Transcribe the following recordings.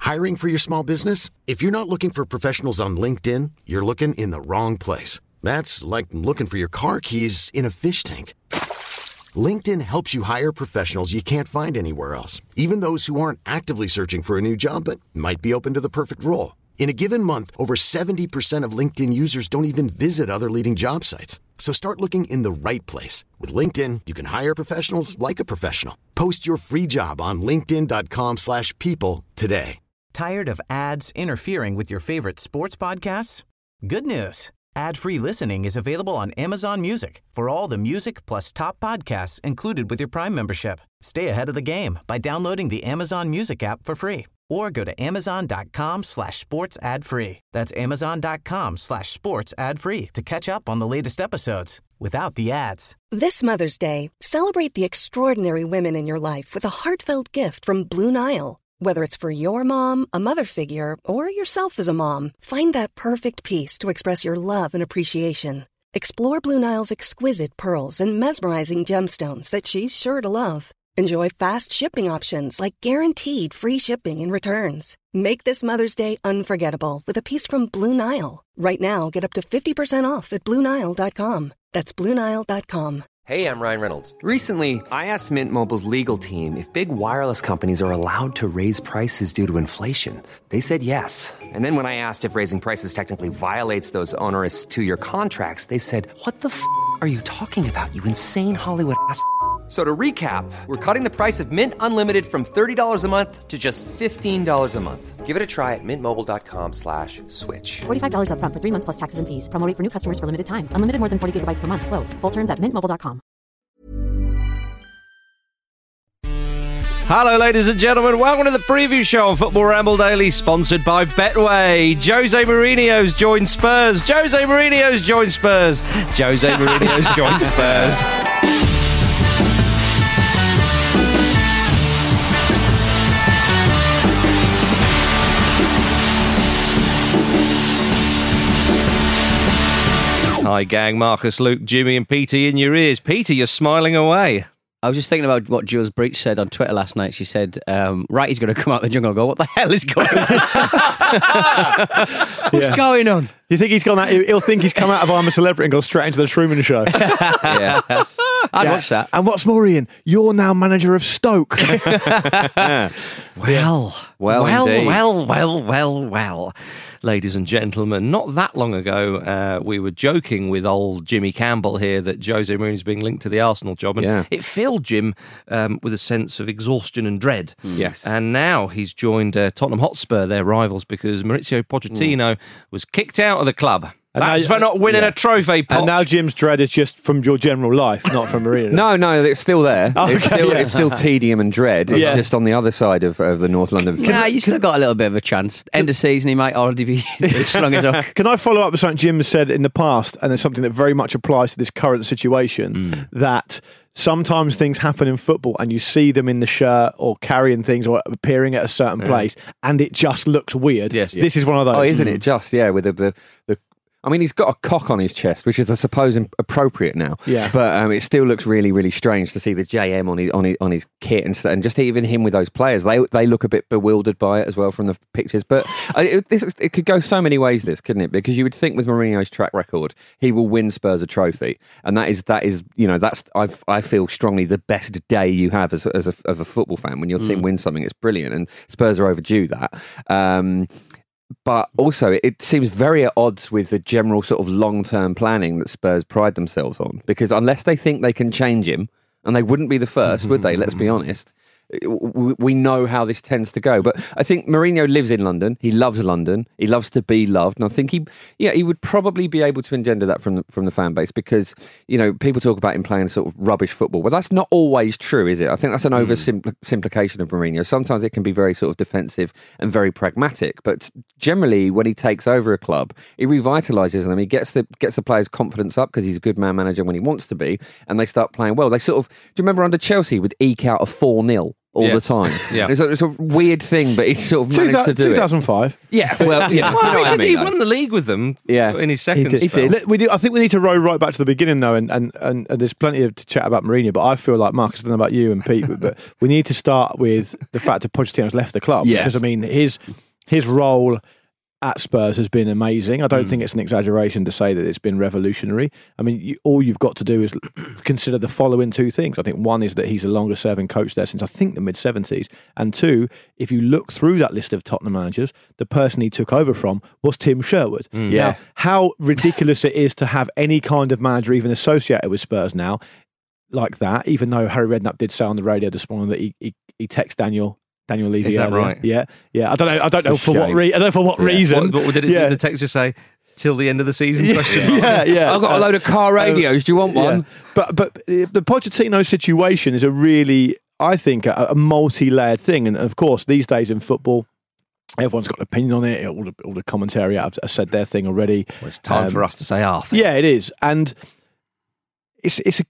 Hiring for your small business? If you're not looking for professionals on LinkedIn, you're looking in the wrong place. That's like looking for your car keys in a fish tank. LinkedIn helps you hire professionals you can't find anywhere else, even those who aren't actively searching for a new job but might be open to the perfect role. In a given month, over 70% of LinkedIn users don't even visit other leading job sites. So start looking in the right place. With LinkedIn, you can hire professionals like a professional. Post your free job on linkedin.com/people today. Tired of ads interfering with your favorite sports podcasts? Good news. Ad-free listening is available on Amazon Music for all the music plus top podcasts included with your Prime membership. Stay ahead of the game by downloading the Amazon Music app for free or go to amazon.com/sports ad free. That's amazon.com/sports ad free to catch up on the latest episodes without the ads. This Mother's Day, celebrate the extraordinary women in your life with a heartfelt gift from Blue Nile. Whether it's for your mom, a mother figure, or yourself as a mom, find that perfect piece to express your love and appreciation. Explore Blue Nile's exquisite pearls and mesmerizing gemstones that she's sure to love. Enjoy fast shipping options like guaranteed free shipping and returns. Make this Mother's Day unforgettable with a piece from Blue Nile. Right now, get up to 50% off at BlueNile.com. That's BlueNile.com. Hey, I'm Ryan Reynolds. Recently, I asked Mint Mobile's legal team if big wireless companies are allowed to raise prices due to inflation. They said yes. And then when I asked if raising prices technically violates those onerous 2-year contracts, they said, "What the f*** are you talking about, you insane Hollywood ass?" So to recap, we're cutting the price of Mint Unlimited from $30 a month to just $15 a month. Give it a try at mintmobile.com/switch. $45 up front for 3 months plus taxes and fees. Promo rate for new customers for limited time. Unlimited more than 40 gigabytes per month. Slows full terms at mintmobile.com. Hello, ladies and gentlemen. Welcome to the preview show on Football Ramble Daily, sponsored by Betway. Jose Mourinho's joined Spurs. Jose Mourinho's joined Spurs. Jose Mourinho's joined Spurs. Hi, gang. Marcus, Luke, Jimmy and Peter in your ears. Peter, you're smiling away. I was just thinking about what Jules Breach said on Twitter last night. She said, right, he's going to come out of the jungle and go, what the hell is going on? What's going on? You think he's gone out, he'll think he's come out of I'm a Celebrity and gone straight into the Truman Show. Yeah. I'd watch that. And what's more, Ian, you're now manager of Stoke. Well. Ladies and gentlemen, not that long ago, we were joking with old Jimmy Campbell here that Jose Mourinho is being linked to the Arsenal job, and it filled Jim with a sense of exhaustion and dread. Yes. And now he's joined Tottenham Hotspur, their rivals, because Maurizio Pochettino was kicked out of the club. That's for not winning a trophy, Poch. And now Jim's dread is just from your general life, not from Mourinho. No, it's still there. It's still tedium and dread. It's just on the other side of the North London. Nah, you still got a little bit of a chance. End of season, he might already be slung his hook. Can I follow up with something Jim has said in the past, and it's something that very much applies to this current situation, that sometimes things happen in football and you see them in the shirt or carrying things or appearing at a certain place and it just looks weird. Yes. This is one of those. Oh, isn't it? Just, with the I mean, he's got a cock on his chest, which is, I suppose, appropriate now. Yeah. But it still looks really, really strange to see the JM on his kit and just even him with those players. They look a bit bewildered by it as well from the pictures. But it could go so many ways, this, couldn't it? Because you would think with Mourinho's track record, he will win Spurs a trophy, and that is that's I feel strongly the best day you have as a football fan when your team wins something. It's brilliant, and Spurs are overdue that. But also, it seems very at odds with the general sort of long-term planning that Spurs pride themselves on. Because unless they think they can change him, and they wouldn't be the first, would they? Let's be honest. We know how this tends to go. But I think Mourinho lives in London. He loves London. He loves to be loved. And I think he would probably be able to engender that from the fan base because, people talk about him playing sort of rubbish football. Well, that's not always true, is it? I think that's an oversimplification of Mourinho. Sometimes it can be very sort of defensive and very pragmatic. But generally, when he takes over a club, he revitalises them. He gets the players' confidence up because he's a good man manager when he wants to be. And they start playing well. They sort of, do you remember under Chelsea would eke out a 4-0? all the time. Yeah. It's a weird thing, but he's sort of managed to do 2005. it. Yeah, well, yeah. Well, you know what I mean, he though. won the league with them in his second He spell. did. I think we need to row right back to the beginning, though, and there's plenty to chat about Mourinho, but I feel like, Marcus, I don't know about you and Pete, but we need to start with the fact that Pochettino's left the club. Yes. Because, I mean, his role at Spurs has been amazing. I don't think it's an exaggeration to say that it's been revolutionary. I mean, all you've got to do is consider the following two things. I think one is that he's the longest serving coach there since I think the mid-70s. And two, if you look through that list of Tottenham managers, the person he took over from was Tim Sherwood. Yeah. Now, how ridiculous it is to have any kind of manager even associated with Spurs now like that, even though Harry Redknapp did say on the radio this morning that he texted Daniel Levy. Is that earlier. right? Yeah. I don't know for what shame. I don't know for what reason. What did the text just say? Till the end of the season? Question mark? Yeah. I've got a load of car radios. Do you want one? But the Pochettino situation is a really, I think, a multi-layered thing. And of course, these days in football, everyone's got an opinion on it. All the commentary have said their thing already. Well, it's time for us to say our thing. Yeah, it is. And it's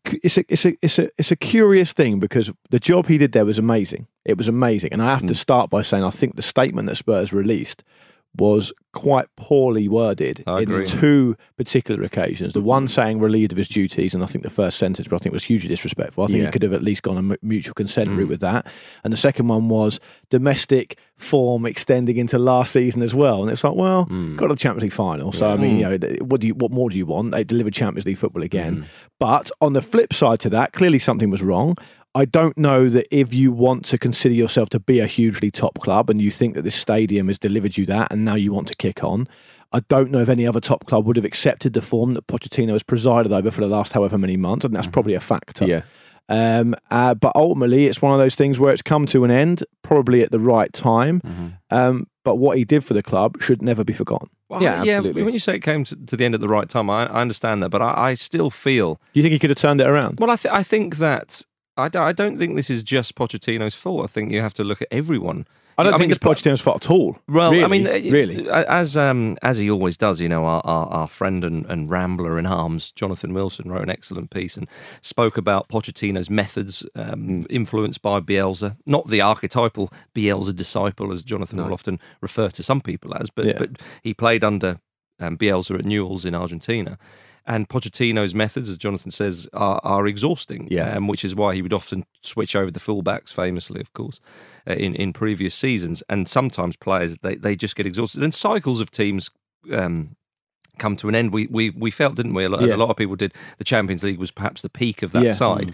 a curious thing because the job he did there was amazing. It was amazing. And I have to start by saying I think the statement that Spurs released was quite poorly worded in two particular occasions. The one saying relieved of his duties, and I think the first sentence, but I think was hugely disrespectful. I think he could have at least gone a mutual consent route with that. And the second one was domestic form extending into last season as well. And it's like, well, got a Champions League final. So I mean, what more do you want? They delivered Champions League football again. But on the flip side to that, clearly something was wrong. I don't know that if you want to consider yourself to be a hugely top club and you think that this stadium has delivered you that and now you want to kick on, I don't know if any other top club would have accepted the form that Pochettino has presided over for the last however many months, and that's probably a factor. Yeah. But ultimately, it's one of those things where it's come to an end, probably at the right time. But what he did for the club should never be forgotten. Well, absolutely. When you say it came to the end at the right time, I understand that, but I still feel... You think he could have turned it around? Well, I think that... I don't think this is just Pochettino's fault. I think you have to look at everyone. I don't think it's Pochettino's fault at all. Well, really, I mean, really, as he always does, our friend and rambler in arms, Jonathan Wilson, wrote an excellent piece and spoke about Pochettino's methods influenced by Bielsa, not the archetypal Bielsa disciple, as Jonathan will often refer to some people as, but he played under Bielsa at Newell's in Argentina. And Pochettino's methods, as Jonathan says, are exhausting, which is why he would often switch over the fullbacks, famously, of course, in previous seasons. And sometimes players, they just get exhausted. And cycles of teams come to an end. We felt, didn't we, as a lot of people did, the Champions League was perhaps the peak of that side.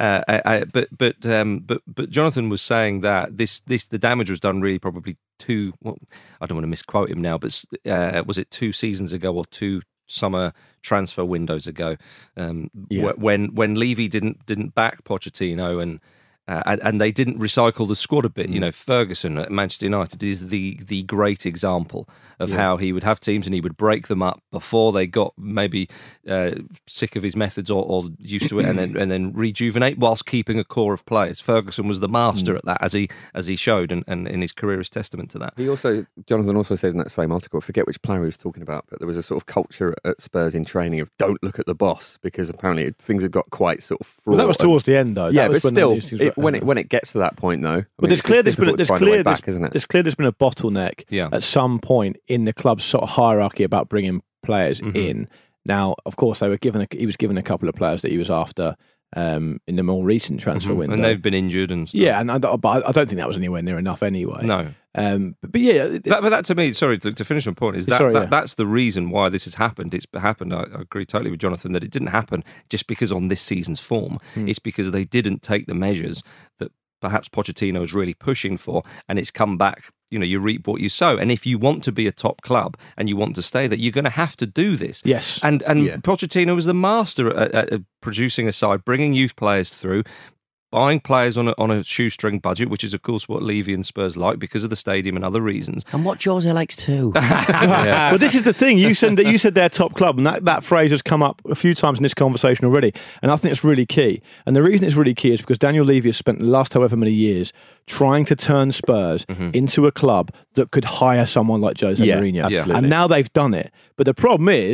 But Jonathan was saying that the damage was done really probably I don't want to misquote him now, but was it 2 seasons ago or 2 summer transfer windows ago, when Levy didn't back Pochettino and they didn't recycle the squad a bit. You know, Ferguson at Manchester United is the great example of how he would have teams and he would break them up before they got maybe sick of his methods or used to it, and then rejuvenate whilst keeping a core of players. Ferguson was the master at that, as he showed, and in his career is testament to that. Jonathan also said in that same article, I forget which player he was talking about, but there was a sort of culture at Spurs in training of don't look at the boss, because apparently things had got quite sort of fraught. Well, that was towards the end, though. Yeah, but still, when it gets to that point, though, but there's clear there's been a bottleneck at some point in the club's sort of hierarchy about bringing players in. Now, of course, he was given a couple of players that he was after in the more recent transfer window, and they've been injured and stuff. Yeah, but I don't think that was anywhere near enough anyway. No. But yeah, but that to me, sorry to finish my point, is that's the reason why this has happened. It's happened. I agree totally with Jonathan that it didn't happen just because on this season's form. It's because they didn't take the measures that perhaps Pochettino was really pushing for, and it's come back. You know, you reap what you sow, and if you want to be a top club and you want to stay there, you're going to have to do this. Yes, and Pochettino was the master at producing a side, bringing youth players through, buying players on a shoestring budget, which is, of course, what Levy and Spurs like because of the stadium and other reasons. And what Jose likes too. Well, this is the thing. You said they're top club, and that phrase has come up a few times in this conversation already, and I think it's really key. And the reason it's really key is because Daniel Levy has spent the last however many years trying to turn Spurs into a club that could hire someone like Jose Mourinho. Absolutely. And now they've done it. But the problem is,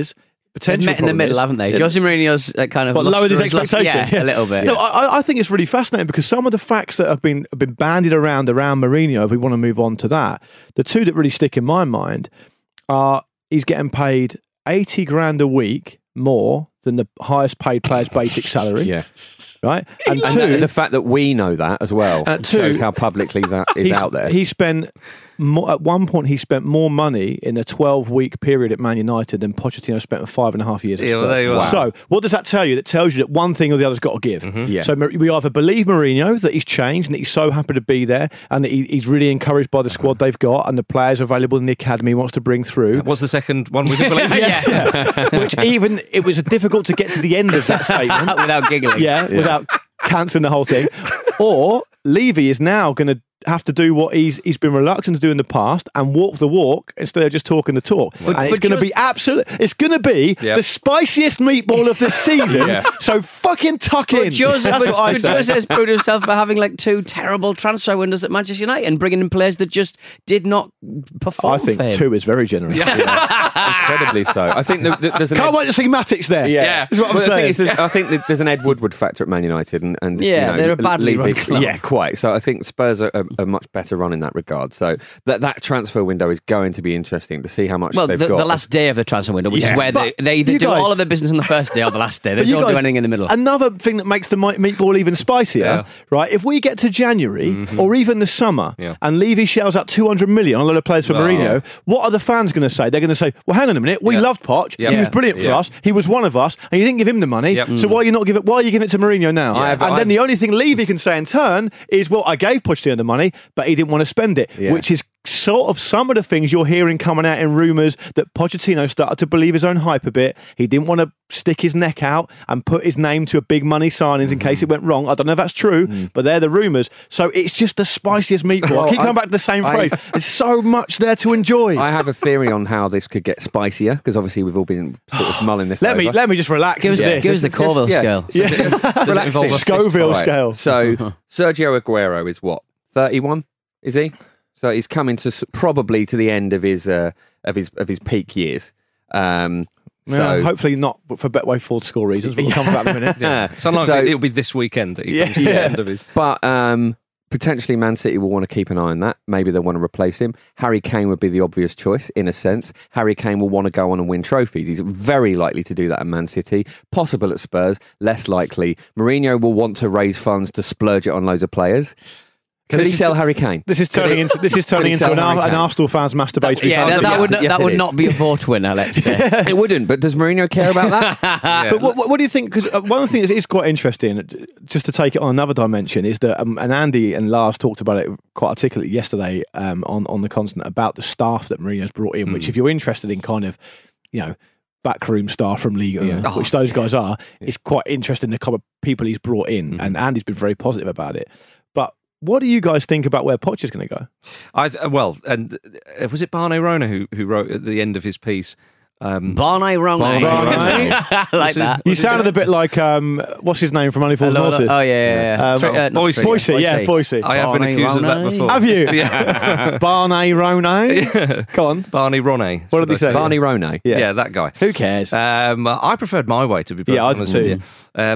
potential. They've met in the middle, haven't they? Jose Mourinho's kind of lowered his lustrous expectation. Yeah, a little bit. No, I think it's really fascinating because some of the facts that have been bandied around Mourinho, if we want to move on to that, the two that really stick in my mind are he's getting paid 80 grand a week more than the highest paid player's basic salary. Yeah. Right? And the fact that we know that as well shows how publicly that is out there. He spent at one point he spent more money in a 12-week period at Man United than Pochettino spent in 5.5 years at Spurs. Well, there you are. So what does that tell you? That tells you that one thing or the other's got to give. Yeah. So we either believe Mourinho that he's changed and that he's so happy to be there and that he's really encouraged by the squad they've got and the players available in the academy he wants to bring through. What's the second one we can believe? Which even it was difficult to get to the end of that statement without giggling. Without cancelling the whole thing. Or Levy is now going to have to do what he's been reluctant to do in the past and walk the walk instead of just talking the talk. And it's going to be it's going to be the spiciest meatball of the season. So fucking tuck in. That's what I say. Jose has proved himself for having like 2 terrible transfer windows at Manchester United and bringing in players that just did not perform. I think for him. 2 is very generous. Incredibly so. I think there's Can't wait to see Matic there. Yeah. That's what I'm saying. The thing is, I think that there's an Ed Woodward factor at Man United, and they're a badly run club. Yeah, quite. So I think Spurs are a much better run in that regard. So that transfer window is going to be interesting to see how much they've got. The last day of the transfer window, which is where they either do all of their business on the first day or the last day. They don't do anything in the middle. Another thing that makes the meatball even spicier, right? If we get to January or even the summer and Levy shells out 200 million on a lot of players for Mourinho, what are the fans going to say? They're going to say, well, hang on a minute, we loved Poch. He was brilliant for us. He was one of us, and you didn't give him the money. So why are you giving it to Mourinho now? Then the only thing Levy can say in turn is, well, I gave Pochettino the money, but he didn't want to spend it, which is sort of some of the things you're hearing coming out in rumours that Pochettino started to believe his own hype a bit. He didn't want to stick his neck out and put his name to a big money signings in case it went wrong. I don't know if that's true, but they're the rumours. So it's just the spiciest meatball. Well, I keep coming back to the same phrase. There's so much there to enjoy. I have a theory on how this could get spicier because obviously we've all been sort of mulling this over. Let me just relax. Give us the Corville scale. Relax. Scoville scale. So Sergio Aguero is what, 31? Is he? So he's coming to probably to the end of his peak years. So hopefully not for Betway Ford score reasons. We'll come back in a minute. It's unlikely it'll be this weekend that he comes to the end of his. But potentially Man City will want to keep an eye on that. Maybe they'll want to replace him. Harry Kane would be the obvious choice in a sense. Harry Kane will want to go on and win trophies. He's very likely to do that at Man City. Possible at Spurs, less likely. Mourinho will want to raise funds to splurge it on loads of players. Could he sell Harry Kane? This is turning into an Arsenal fan's masturbatory. That would not be a vote winner. Let's say it wouldn't. But does Mourinho care about that? But what do you think? Because one of the things that is quite interesting, just to take it on another dimension, is that and Andy and Lars talked about it quite articulately yesterday on the Constant about the staff that Mourinho's brought in. Which, if you're interested in kind of, backroom staff from Liga, which those guys are, it's quite interesting the kind of people he's brought in, and Andy's been very positive about it. But what do you guys think about where Poch is going to go? Was it Barney Rona who wrote at the end of his piece? Barney Rona. I like that. You sounded a bit like what's his name from Only Fools and Horses? Oh yeah. Boise. I have been accused of that before. Have you? Yeah. Barney Rona. Go on. Barney Rone. What did he say? Barney Rone. Yeah, that guy. Who cares? I preferred My Way, to be perfectly honest with you.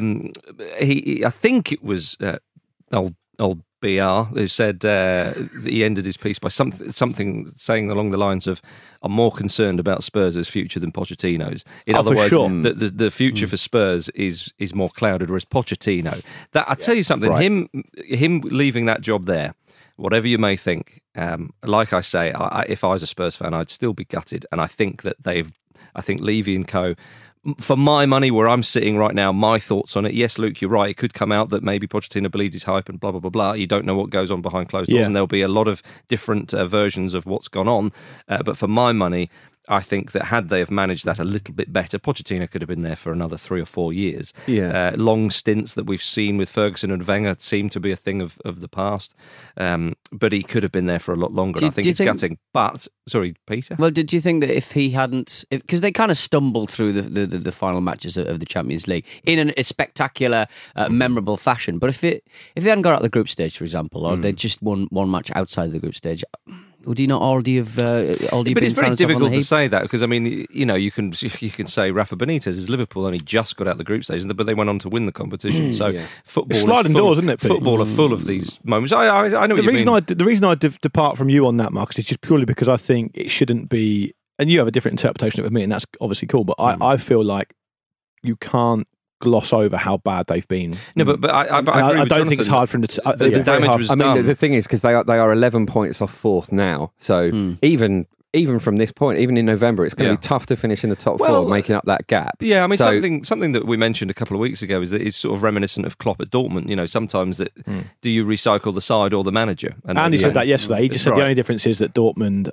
I think it was old BR who said that he ended his piece by something saying along the lines of, I'm more concerned about Spurs' future than Pochettino's. In other words, the future for Spurs is more clouded, whereas Pochettino, that I tell you something, him leaving that job there, whatever you may think, like I say, if I was a Spurs fan, I'd still be gutted, and I think that Levy and co, for my money, where I'm sitting right now, my thoughts on it, yes, Luke, you're right. It could come out that maybe Pochettino believed his hype and blah, blah, blah, blah. You don't know what goes on behind closed doors, and there'll be a lot of different versions of what's gone on. But for my money, I think that had they have managed that a little bit better, Pochettino could have been there for another 3 or 4 years. Long stints that we've seen with Ferguson and Wenger seem to be a thing of the past. But he could have been there for a lot longer. And I think it's gutting. But, sorry, Peter? Well, did you think that if he hadn't... Because they kind of stumbled through the final matches of the Champions League in a spectacular, memorable fashion. But if they hadn't got out of the group stage, for example, or they just won one match outside of the group stage... would he not already have But it's very difficult to say that because, I mean, you can say Rafa Benitez's Liverpool only just got out the group stage, but they went on to win the competition. So football it's sliding doors, isn't it, Pete? Football are full of these moments. I know what you mean. The reason I depart from you on that, Marcus, is just purely because I think it shouldn't be, and you have a different interpretation of it with me, and that's obviously cool, but I feel like you can't gloss over how bad they've been. No, but I don't think it's hard for them to. The damage was done. I mean, the thing is, because they are 11 points off fourth now, so even from this point, even in November, it's going to be tough to finish in the top four, making up that gap. Yeah, I mean, something that we mentioned a couple of weeks ago is that it's sort of reminiscent of Klopp at Dortmund. Sometimes do you recycle the side or the manager? And Andy said that yesterday. He just said the only difference is that Dortmund.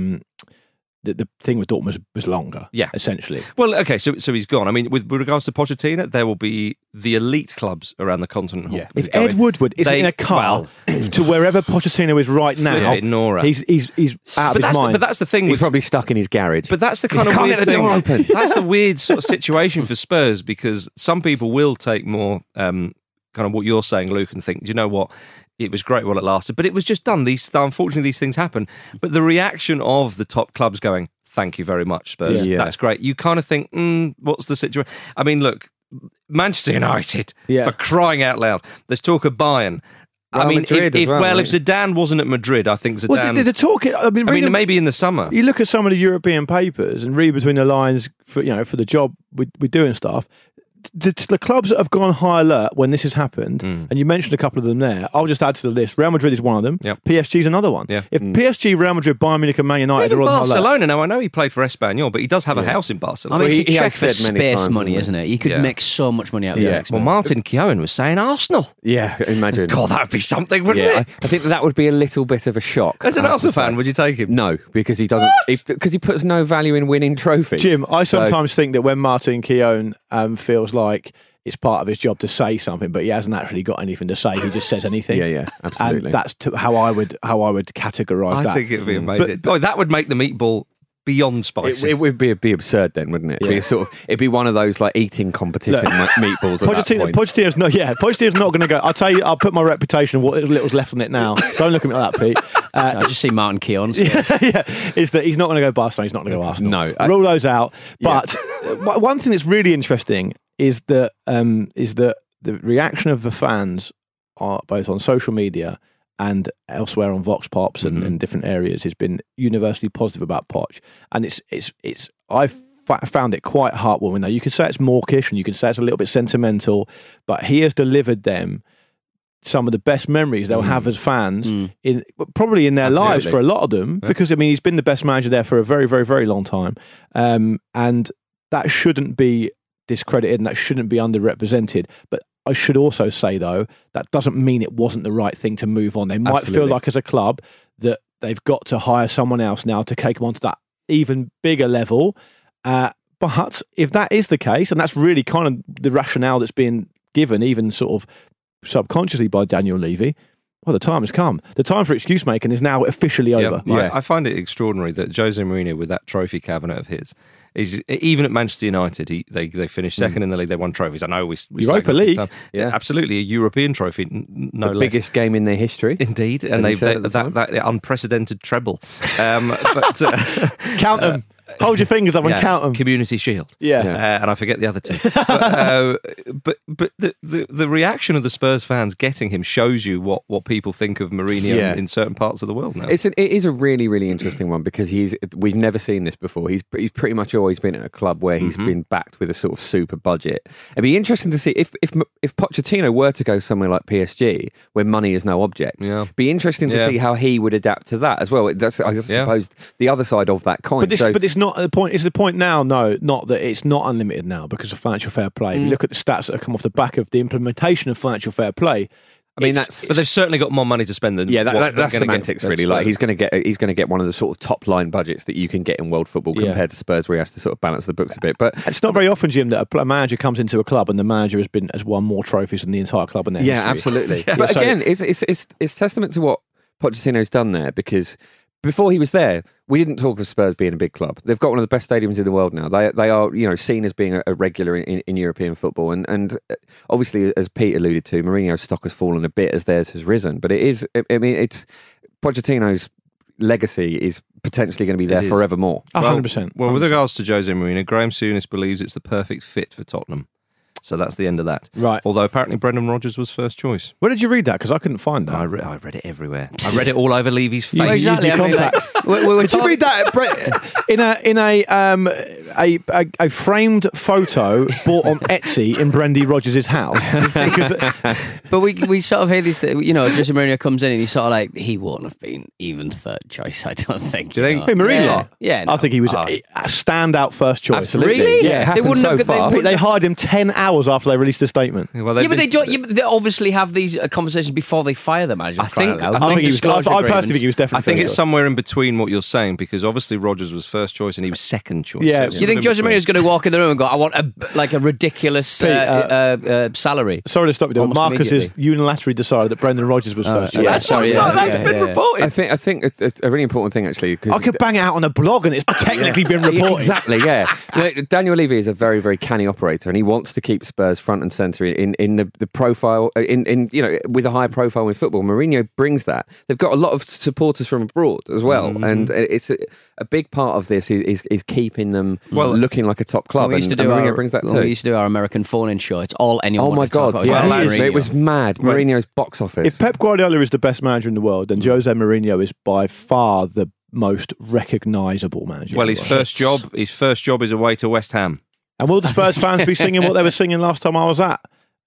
The thing with Dortmund was longer, essentially. Well, okay, so he's gone. I mean, with regards to Pochettino, there will be the elite clubs around the continent. Yeah. If Ed Woodward is in a car to wherever Pochettino is right now, he's out of his mind. But that's the thing. He's probably stuck in his garage. But that's the kind of weird thing. That's the weird sort of situation for Spurs, because some people will take more kind of what you're saying, Luke, and think, do you know what? It was great while it lasted, but it was just done. Unfortunately, these things happen. But the reaction of the top clubs going, "Thank you very much, Spurs. That's great." You kind of think, "What's the situation?" I mean, look, Manchester United, for crying out loud. There's talk of Bayern. I mean, Madrid if Zidane wasn't at Madrid, I think Zidane. Well, the talk. I mean, maybe in the summer. You look at some of the European papers and read between the lines for the job we do and stuff. The clubs that have gone high alert when this has happened, and you mentioned a couple of them there, I'll just add to the list. Real Madrid is one of them. Yep. PSG is another one. Yeah. If PSG, Real Madrid, Bayern Munich and Man United Even are on Barcelona high alert. now, I know he played for Espanyol, but he does have a house in Barcelona. I mean, he check has for said many space times, money, isn't it? He could make so much money out of it. Well, Martin Keown was saying Arsenal. Yeah, imagine. God, that would be something, wouldn't it? I think that would be a little bit of a shock. As an Arsenal fan, would you take him? No, because he doesn't. Because he puts no value in winning trophies. Jim, I sometimes think that when Martin Keown feels like it's part of his job to say something, but he hasn't actually got anything to say. He just says anything. Yeah, absolutely. And that's how I would categorise that. I think it would be amazing. But that would make the meatball beyond spicy. It would be absurd then, wouldn't it? Yeah. It'd be one of those like eating competition meatballs. Pochettino's not going to go. I'll tell you, I'll put my reputation and what little's left on it now. Don't look at me like that, Pete. I just see Martin Keown. Is that he's not going to go Barcelona, he's not going to go Arsenal. No. Rule those out. But one thing that's really interesting is that the reaction of the fans, both on social media and elsewhere on Vox Pops and different areas, has been universally positive about Poch. And I've found it quite heartwarming. Now, you could say it's mawkish and you can say it's a little bit sentimental, but he has delivered them some of the best memories they'll have as fans probably in their lives for a lot of them, because I mean he's been the best manager there for a very, very, very long time, and that shouldn't be discredited and that shouldn't be underrepresented. But I should also say, though, that doesn't mean it wasn't the right thing to move on. They might feel like as a club that they've got to hire someone else now to take them onto that even bigger level. But if that is the case, and that's really kind of the rationale that's being given, even sort of subconsciously by Daniel Levy, well, the time has come. The time for excuse making is now officially over. Yeah. I find it extraordinary that Jose Mourinho, with that trophy cabinet of his, even at Manchester United, they finished second in the league. They won trophies. I know we Europa League, absolutely a European trophy, no the less. Biggest game in their history, indeed, and they've that unprecedented treble. But count them. Hold your fingers up and count them. Community Shield. Yeah. And I forget the other two. But the reaction of the Spurs fans getting him shows you what people think of Mourinho in certain parts of the world now. It is a really, really interesting one, because we've never seen this before. He's pretty much always been at a club where he's been backed with a sort of super budget. It'd be interesting to see if Pochettino were to go somewhere like PSG, where money is no object. Yeah. Be interesting to see how he would adapt to that as well. That's, I suppose, the other side of that coin. But it's not the point. Is the point now? No, not that it's not unlimited now because of financial fair play. If you look at the stats that have come off the back of the implementation of financial fair play, I mean, but they've certainly got more money to spend than that's semantics, really. Like he's going to get one of the sort of top line budgets that you can get in world football compared to Spurs, where he has to sort of balance the books a bit. But it's not very often, Jim, that a manager comes into a club and the manager has won more trophies than the entire club in their history. Absolutely. But again, it's testament to what Pochettino's done there, because before he was there, we didn't talk of Spurs being a big club. They've got one of the best stadiums in the world now. They are seen as being a regular in European football. And obviously, as Pete alluded to, Mourinho's stock has fallen a bit as theirs has risen. But it's Pochettino's legacy is potentially going to be there forevermore. 100%. Well, with regards to Jose Mourinho, Graham Souness believes it's the perfect fit for Tottenham. So that's the end of that. Right. Although apparently Brendan Rodgers was first choice. Where did you read that? Because I couldn't find that. I read it everywhere. I read it all over Levy's face. You used Exactly. your I mean, contacts. Did you read that in a framed photo bought on Etsy in Brendan Rodgers' house? But we sort of hear these, Jose Mourinho comes in and he's sort of like, he wouldn't have been even third choice, I don't think. Do you think? Hey, Mourinho? Yeah. I think he was a standout first choice. Absolutely. Really? Yeah, it They happened wouldn't so have- they fast. wouldn't They hired him 10 hours after they released the statement. Well, but they obviously have these conversations before they fire the manager. I think I personally think he was definitely. I think first it's choice. somewhere in between what you're saying, because obviously Rodgers was first choice and he was second choice. Yeah. So You think Jose Mourinho Mourinho's going to walk in the room and go, I want a ridiculous salary? Sorry to stop you there. Almost Marcus has immediately. unilaterally decided that Brendan Rodgers was first choice. That's been reported. I think a really important thing actually. 'cause I could bang it out on a blog and it's technically been reported. Exactly, yeah. Daniel Levy is a very, very canny operator, and he wants to keep Spurs front and centre in the profile, with a high profile in football. Mourinho brings that. They've got a lot of supporters from abroad as well, and it's a big part of this is keeping them looking like a top club. We used to and do Mourinho brings that too. We used to do our American phone-in show. It's all anyone. Oh my wanted to talk God! about. Yeah, Mourinho. it was mad. Mourinho's box office. If Pep Guardiola is the best manager in the world, then Jose Mourinho is by far the most recognisable manager. Well, in the world. his first job is away to West Ham. And will the Spurs fans be singing what they were singing last time I was at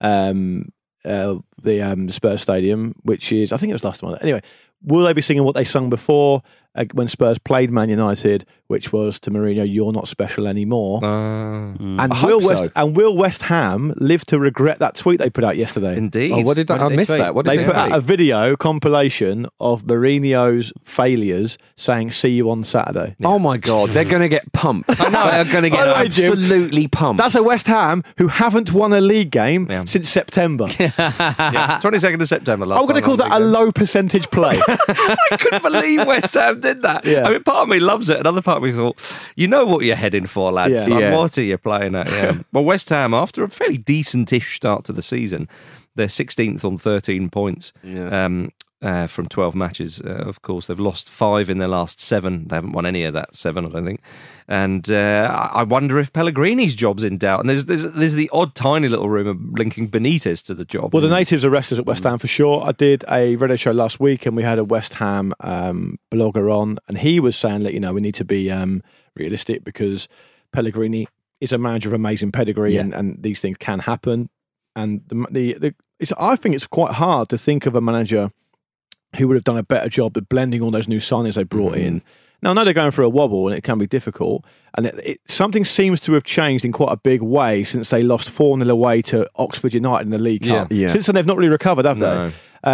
the Spurs Stadium, which is, I think it was last time. Anyway, will they be singing what they sung before when Spurs played Man United, which was to Mourinho, "You're not special anymore"? And will West Ham live to regret that tweet they put out yesterday? Indeed. Oh, what did I miss that? What did They put out a video compilation of Mourinho's failures saying, "See you on Saturday." Oh my God, they're going to get pumped. I know they're going to get By the way, Jim, absolutely pumped. That's a West Ham who haven't won a league game since September. 22nd of September last I'm going to call that a low percentage play. I couldn't believe West Ham did that. Yeah. I mean, part of me loves it. Another part of me thought, you know what you're heading for, lads. Yeah. Like, Yeah. what are you playing at? Yeah. Well, West Ham, after a fairly decent-ish start to the season, they're 16th on 13 points. From 12 matches. Of course, they've lost 5 in their last 7. They haven't won any of that 7, I don't think. And I wonder if Pellegrini's job's in doubt. And there's the odd, tiny little rumour linking Benitez to the job. Well, the natives are restless at West Ham for sure. I did a radio show last week and we had a West Ham blogger on, and he was saying that, we need to be realistic because Pellegrini is a manager of amazing pedigree and these things can happen. And I think it's quite hard to think of a manager who would have done a better job of blending all those new signings they brought in. Now, I know they're going through a wobble and it can be difficult, and something seems to have changed in quite a big way since they lost 4-0 away to Oxford United in the League Cup. Yeah. Since then, they've not really recovered, have they?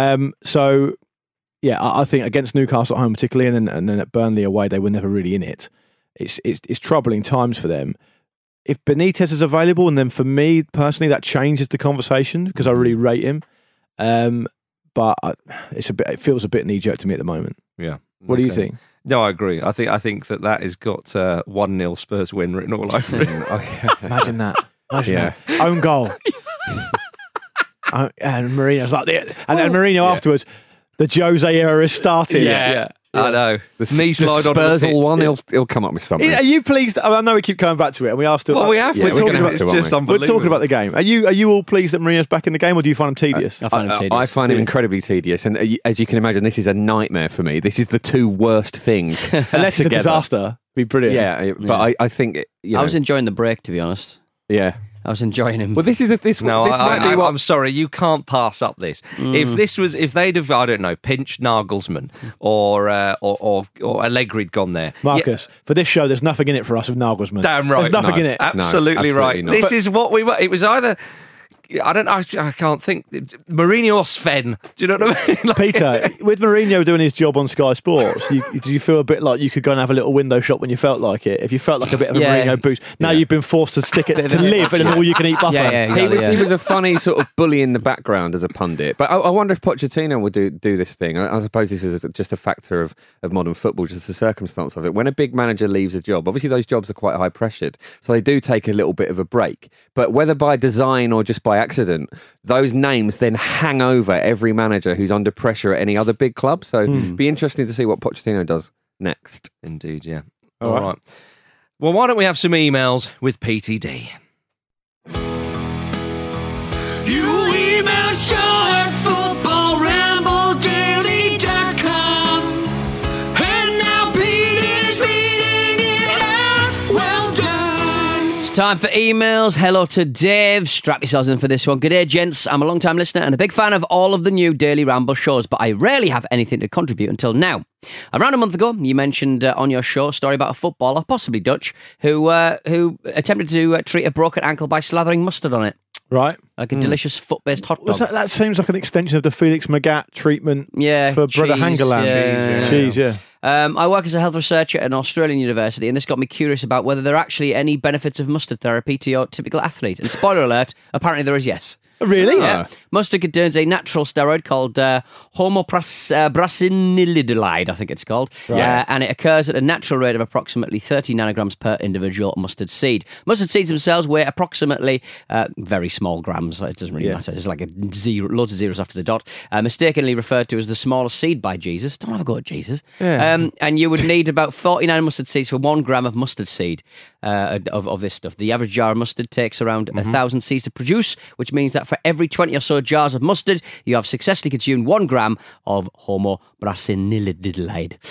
I think against Newcastle at home particularly, and then at Burnley away, they were never really in it. It's troubling times for them. If Benitez is available, and then for me personally, that changes the conversation because I really rate him. But it feels a bit knee-jerk to me at the moment. Yeah. What do you think? No, I agree. I think that has got 1-0 Spurs win written all over it. Imagine that. That. Own goal. And Mourinho's like, and Mourinho afterwards, the Jose era is starting. Yeah. I know. The knee slide on the Spurs pitch. all won. He'll come up with something. Are you pleased? I know we keep coming back to it, and we are still. Well, we have to. Yeah, we're gonna have It's to, aren't just we? unbelievable. We're talking about the game. Are you all pleased that Mourinho's back in the game, or do you find him tedious? I find him tedious. I find him incredibly tedious, and as you can imagine, this is a nightmare for me. This is the two worst things. Unless it's a disaster, it'd be brilliant. Yeah, but I think I was enjoying the break, to be honest. Yeah. I was enjoying him. Well, this might be what I'm sorry, you can't pass up this. If they'd have, I don't know, pinched Nagelsmann or Allegri'd gone there. Marcus, for this show, there's nothing in it for us with Nagelsmann. Damn right. There's nothing in it. Absolutely right. not. This is what we were. It was either. I can't think. Mourinho or Sven. Do you know what I mean? Like, Peter, with Mourinho doing his job on Sky Sports, do you feel a bit like you could go and have a little window shop when you felt like it? If you felt like a bit of a Mourinho boost, now you've been forced to stick it to live in an all-you-can-eat buffet. He was a funny sort of bully in the background as a pundit. But I wonder if Pochettino will do this thing. I suppose this is just a factor of modern football, just the circumstance of it. When a big manager leaves a job, obviously those jobs are quite high-pressured, so they do take a little bit of a break. But whether by design or just by by accident, those names then hang over every manager who's under pressure at any other big club. So it'd be interesting to see what Pochettino does next. Indeed, yeah. All right. Well, why don't we have some emails with PTD? You email show at footballrambledaily.com. And now Pete is reading it out. Well done. It's time for emails. Hello to Dave. Strap yourselves in for this one. Good day, gents. I'm a long-time listener and a big fan of all of the new Daily Ramble shows, but I rarely have anything to contribute until now. Around a month ago, you mentioned on your show a story about a footballer, possibly Dutch, who attempted to treat a broken ankle by slathering mustard on it. Right. Like a delicious foot-based hot dog. That seems like an extension of the Felix Magath treatment for Brother Hangeland. Cheese, yeah. I work as a health researcher at an Australian university, and this got me curious about whether there are actually any benefits of mustard therapy to your typical athlete. And spoiler alert, apparently there is, yes. Really? Yeah. Mustard contains a natural steroid called homobrasinilidolide, I think it's called. Right. And it occurs at a natural rate of approximately 30 nanograms per individual mustard seed. Mustard seeds themselves weigh approximately very small grams. It doesn't really matter. It's like loads of zeros after the dot. Mistakenly referred to as the smallest seed by Jesus. Don't have a go at Jesus. Yeah. And you would need about 49 mustard seeds for 1 gram of mustard seed of this stuff. The average jar of mustard takes around 1,000 seeds to produce, which means that for every 20 or so jars of mustard, you have successfully consumed 1 gram of homobrasinilidolide.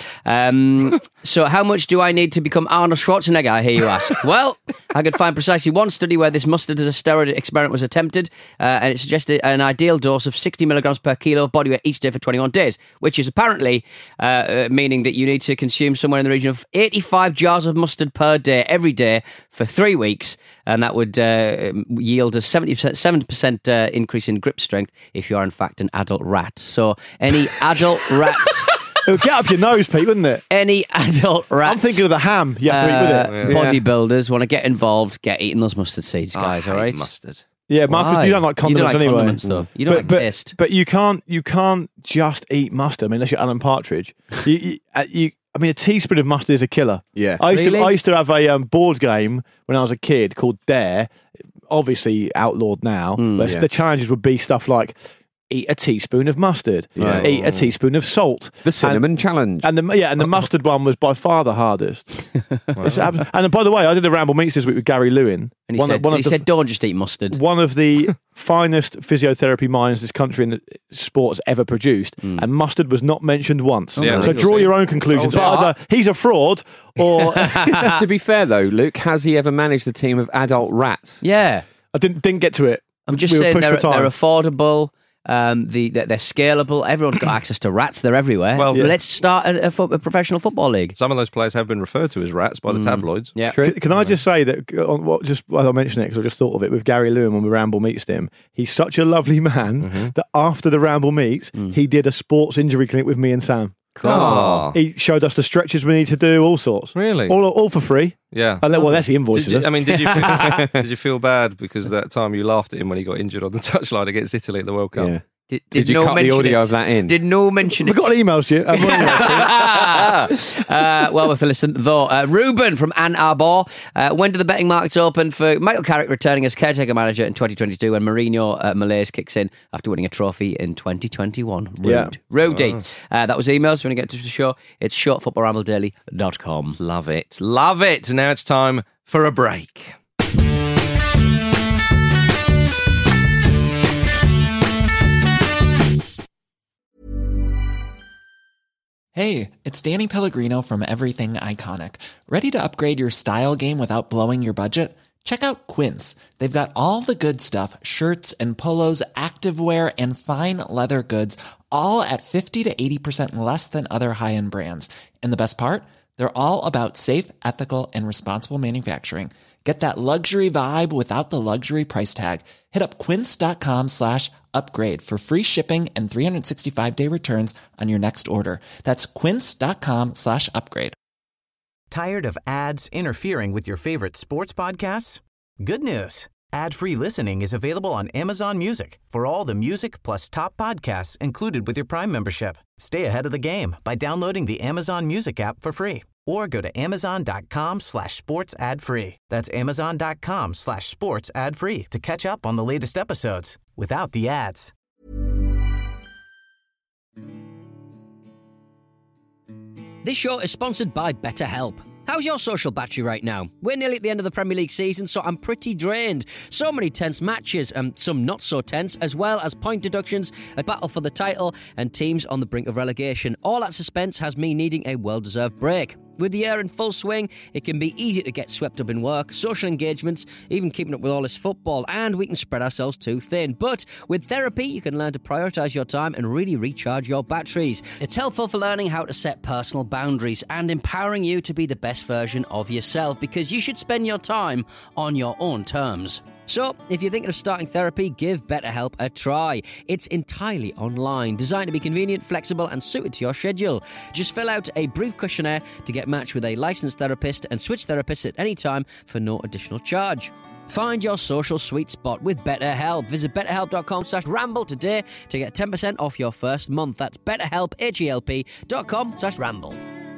So how much do I need to become Arnold Schwarzenegger, I hear you ask? Well, I could find precisely one study where this mustard as a steroid experiment was attempted, and it suggested an ideal dose of 60 milligrams per kilo of body weight each day for 21 days, which is apparently meaning that you need to consume somewhere in the region of 85 jars of mustard per day, every day, for 3 weeks, and that would yield a 7% increase in grip strength if you are in fact an adult rat. So any adult rats... It'll get up your nose, Pete, wouldn't it? Any adult rats... I'm thinking of the ham you have to eat with it. Bodybuilders want to get involved, get eating those mustard seeds, guys, all right? Mustard. Yeah, Marcus, you don't like condiments anyway. Condiments, though. You don't like taste. But you can't just eat mustard, unless you're Alan Partridge. A teaspoon of mustard is a killer. Yeah. I used to have a board game when I was a kid called Dare, obviously outlawed now. The challenges would be stuff like eat a teaspoon of mustard, eat a teaspoon of salt. The cinnamon challenge. And the mustard one was by far the hardest. And by the way, I did the Ramble Meets this week with Gary Lewin. And he said, don't just eat mustard. One of the finest physiotherapy minds this country in the sports ever produced, and mustard was not mentioned once. So draw your own conclusions. Either he's a fraud or... To be fair, though, Luke, has he ever managed a team of adult rats? Yeah. I didn't get to it. I'm just saying they're affordable. They're scalable. Everyone's got access to rats. They're everywhere. Well, let's start a professional football league. Some of those players have been referred to as rats by the tabloids. Yeah. Can I just say that, while I mention it, because I just thought of it with Gary Lewin when we Ramble Meets him, he's such a lovely man that after the Ramble Meets, he did a sports injury clinic with me and Sam. Cool. He showed us the stretches we need to do, all sorts. Really? All for free. Yeah. Well, that's the invoices. Did you feel bad because that time you laughed at him when he got injured on the touchline against Italy at the World Cup? Yeah. Did you cut the audio of that in? Did no mention it? We've got emails to you. Well, if I listen, though. Ruben from Ann Arbor. When do the betting markets open for Michael Carrick returning as caretaker manager in 2022 and Mourinho Malaise kicks in after winning a trophy in 2021? Rudy. That was emails. When you get to the show, it's shortfootballrambledaily.com. Love it. Love it. Now it's time for a break. Hey, it's Danny Pellegrino from Everything Iconic. Ready to upgrade your style game without blowing your budget? Check out Quince. They've got all the good stuff, shirts and polos, activewear, and fine leather goods, all at 50 to 80% less than other high-end brands. And the best part? They're all about safe, ethical, and responsible manufacturing. Get that luxury vibe without the luxury price tag. Hit up quince.com/upgrade for free shipping and 365-day returns on your next order. That's quince.com/upgrade. Tired of ads interfering with your favorite sports podcasts? Good news. Ad-free listening is available on Amazon Music for all the music plus top podcasts included with your Prime membership. Stay ahead of the game by downloading the Amazon Music app for free or go to amazon.com/sports ad free. That's amazon.com/sports ad free to catch up on the latest episodes without the ads. This show is sponsored by BetterHelp. How's your social battery right now? We're nearly at the end of the Premier League season, so I'm pretty drained. So many tense matches, and some not so tense, as well as point deductions, a battle for the title, and teams on the brink of relegation. All that suspense has me needing a well-deserved break. With the year in full swing, it can be easy to get swept up in work, social engagements, even keeping up with all this football, and we can spread ourselves too thin. But with therapy, you can learn to prioritise your time and really recharge your batteries. It's helpful for learning how to set personal boundaries and empowering you to be the best version of yourself, because you should spend your time on your own terms. So, if you're thinking of starting therapy, give BetterHelp a try. It's entirely online, designed to be convenient, flexible, and suited to your schedule. Just fill out a brief questionnaire to get matched with a licensed therapist and switch therapists at any time for no additional charge. Find your social sweet spot with BetterHelp. Visit betterhelp.com/ramble today to get 10% off your first month. That's betterhelp, HELP.com/ramble.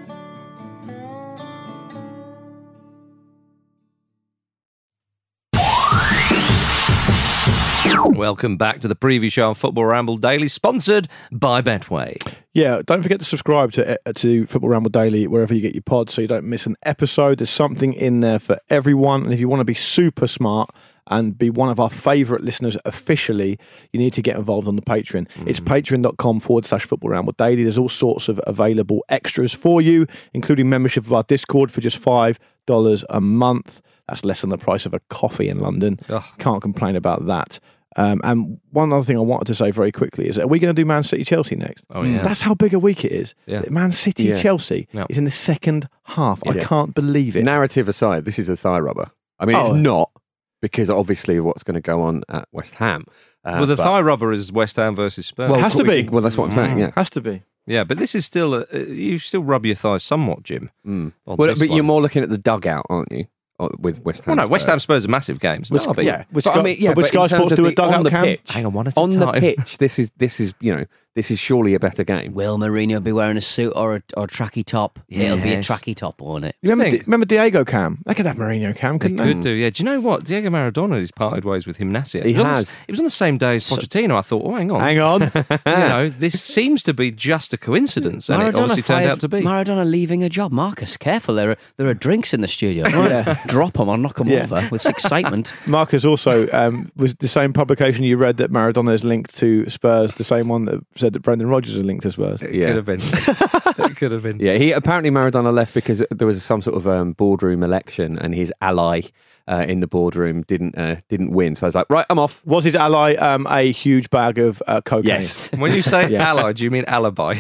Welcome back to the preview show on Football Ramble Daily, sponsored by Betway. Yeah, don't forget to subscribe to Football Ramble Daily wherever you get your pods so you don't miss an episode. There's something in there for everyone. And if you want to be super smart and be one of our favourite listeners officially, you need to get involved on the Patreon. It's patreon.com/Football Ramble Daily. There's all sorts of available extras for you, including membership of our Discord for just $5 a month. That's less than the price of a coffee in London. Ugh. Can't complain about that. And one other thing I wanted to say very quickly is, are we going to do Man City Chelsea next? Oh, yeah. That's how big a week it is. Yeah. Man City Chelsea is in the second half. I can't believe it. Narrative aside, this is a thigh rubber. I mean, it's not, because obviously what's going to go on at West Ham. Well, the thigh rubber is West Ham versus Spurs. Well, it has to be. Well, that's what I'm saying, yeah. Has to be. Yeah, but this is still, you still rub your thighs somewhat, Jim. Well, but you're more looking at the dugout, aren't you? With West Ham. Well, no, West Ham Spurs are massive games. Would Sky Sports do a dugout cam? Hang on, one at a time. On the pitch, this is surely a better game. Will Mourinho be wearing a suit or a tracky top? Yes. It'll be a tracky top, won't it? Remember Diego cam? They could have Mourinho cam, couldn't they? Could do, yeah. Do you know what? Diego Maradona has parted ways with Gimnasia. He has. It was on the same day as Pochettino. I thought, oh, hang on. This seems to be just a coincidence, and it obviously turned out to be. Maradona leaving a job. Marcus, careful. There are drinks in the studio. Drop them or knock them over with excitement. Marcus also was the same publication you read that Maradona is linked to Spurs, the same one that said that Brendan Rodgers is linked to Spurs. Yeah. Could have been. It could have been. Yeah, apparently Maradona left because there was some sort of boardroom election, and his ally in the boardroom didn't win. So I was like, right, I'm off. Was his ally a huge bag of cocaine? Yes. When you say ally, do you mean alibi?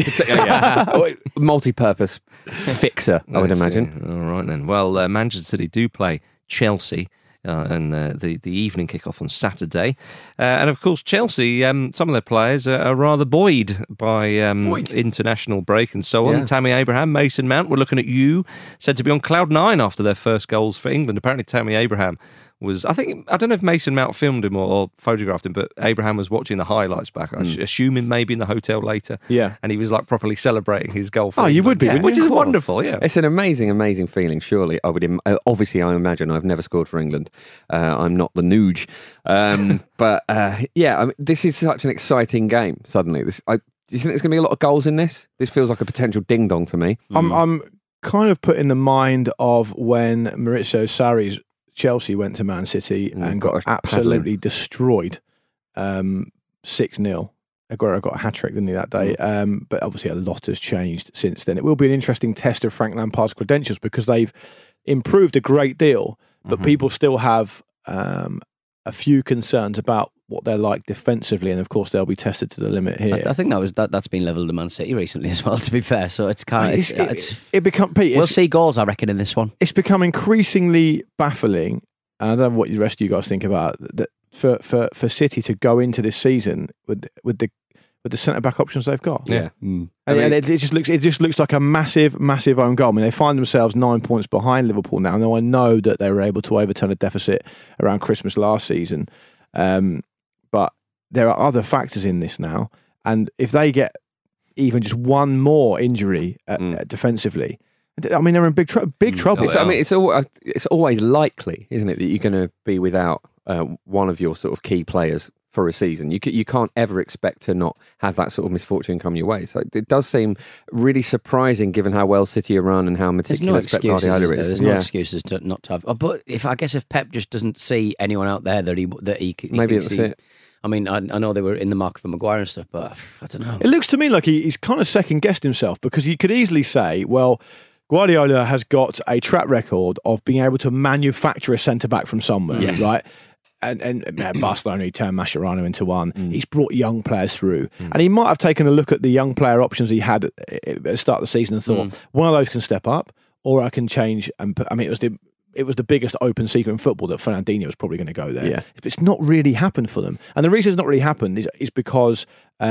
Multi-purpose fixer, I would imagine. All right then. Well, Manchester City do play Chelsea. And the evening kickoff on Saturday. And of course, Chelsea, some of their players are rather buoyed by international break and so on. Yeah. Tammy Abraham, Mason Mount, we're looking at you, said to be on cloud 9 after their first goals for England. Apparently, Tammy Abraham was, I don't know if Mason Mount filmed him or photographed him, but Abraham was watching the highlights back, assuming maybe in the hotel later. Yeah. And he was like properly celebrating his goal for England. You would be, which is wonderful, yeah. It's an amazing, amazing feeling, surely. Obviously, I imagine I've never scored for England. I'm not the Nuge. But this is such an exciting game, suddenly. Do you think there's going to be a lot of goals in this? This feels like a potential ding-dong to me. I'm kind of put in the mind of when Maurizio Sarri's Chelsea went to Man City and got absolutely destroyed 6-0. Aguero got a hat-trick, didn't he, that day? But obviously a lot has changed since then. It will be an interesting test of Frank Lampard's credentials because they've improved a great deal, but people still have a few concerns about what they're like defensively, and of course they'll be tested to the limit here. I think that's been levelled to Man City recently as well, to be fair. So it's kind of we'll see goals, I reckon, in this one. It's become increasingly baffling, and I don't know what the rest of you guys think about that for City to go into this season with the centre back options they've got. Yeah, and it just looks like a massive own goal. I mean, they find themselves 9 points behind Liverpool now. Now I know that they were able to overturn a deficit around Christmas last season. But there are other factors in this now, and if they get even just one more injury defensively, I mean, they're in big trouble. I mean, it's always likely, isn't it, that you're going to be without one of your sort of key players for a season. You can't ever expect to not have that sort of misfortune come your way. So it does seem really surprising, given how well City are run and how meticulous Pep Guardiola is. There's no excuses to not to have. But if Pep just doesn't see anyone out there that he maybe that's it. I mean, I know they were in the market for Maguire and stuff, but I don't know. It looks to me like he's kind of second guessed himself, because you could easily say, well, Guardiola has got a track record of being able to manufacture a centre back from somewhere, right? And Barcelona, he turned Mascherano into one. He's brought young players through. And he might have taken a look at the young player options he had at the start of the season and thought, one of those can step up, or I can change. And I mean, it was the biggest open secret in football that Fernandinho was probably going to go there. Yeah. But it's not really happened for them. And the reason it's not really happened is because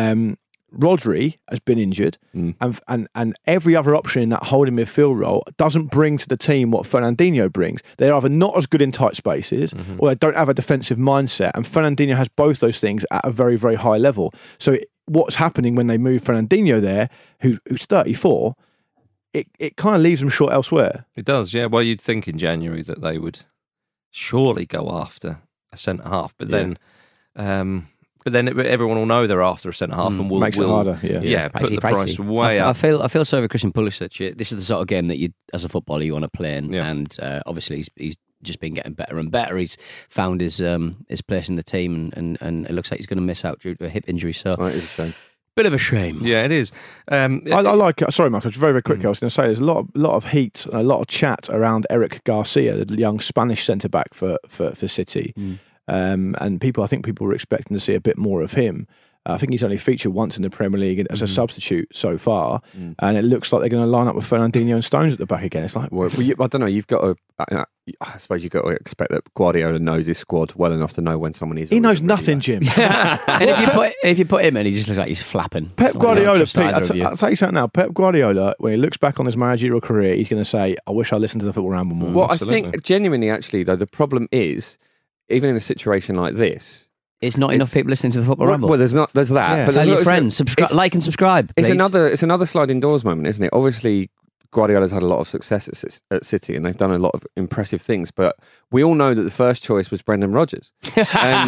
Rodri has been injured, and every other option in that holding midfield role doesn't bring to the team what Fernandinho brings. They're either not as good in tight spaces, or they don't have a defensive mindset. And Fernandinho has both those things at a very, very high level. So what's happening when they move Fernandinho there, who's 34, it kind of leaves them short elsewhere. It does, yeah. Well, you'd think in January that they would surely go after a centre half, but then. But then everyone will know they're after a centre half, and makes it harder. Yeah, put the price way up. I feel sorry for Christian Pulisic. This is the sort of game that you, as a footballer, you want to play in, and obviously he's just been getting better and better. He's found his place in the team, and it looks like he's going to miss out due to a hip injury. So it is a shame. Bit of a shame. Yeah, it is. I like. Sorry, Mark. Very, very quickly. I was going to say there's a lot of heat, a lot of chat around Eric Garcia, the young Spanish centre back for City. And I think people were expecting to see a bit more of him. I think he's only featured once in the Premier League as a substitute so far, and it looks like they're going to line up with Fernandinho and Stones at the back again. It's like, I don't know. You've got to. I suppose you've got to expect that Guardiola knows his squad well enough to know when someone is. He knows nothing, Jim. And if you put him in, he just looks like he's flapping. Pep Guardiola. I'll tell you something now. Pep Guardiola, when he looks back on his managerial career, he's going to say, "I wish I listened to the Football Ramble more." Well, absolutely. I think genuinely, actually, though, the problem is, even in a situation like this, it's not enough people listening to the Football Ramble. Well, there's that. Yeah. But tell your friends, like and subscribe. Please. It's another sliding doors moment, isn't it? Obviously, Guardiola's had a lot of success at City, and they've done a lot of impressive things. But we all know that the first choice was Brendan Rodgers. And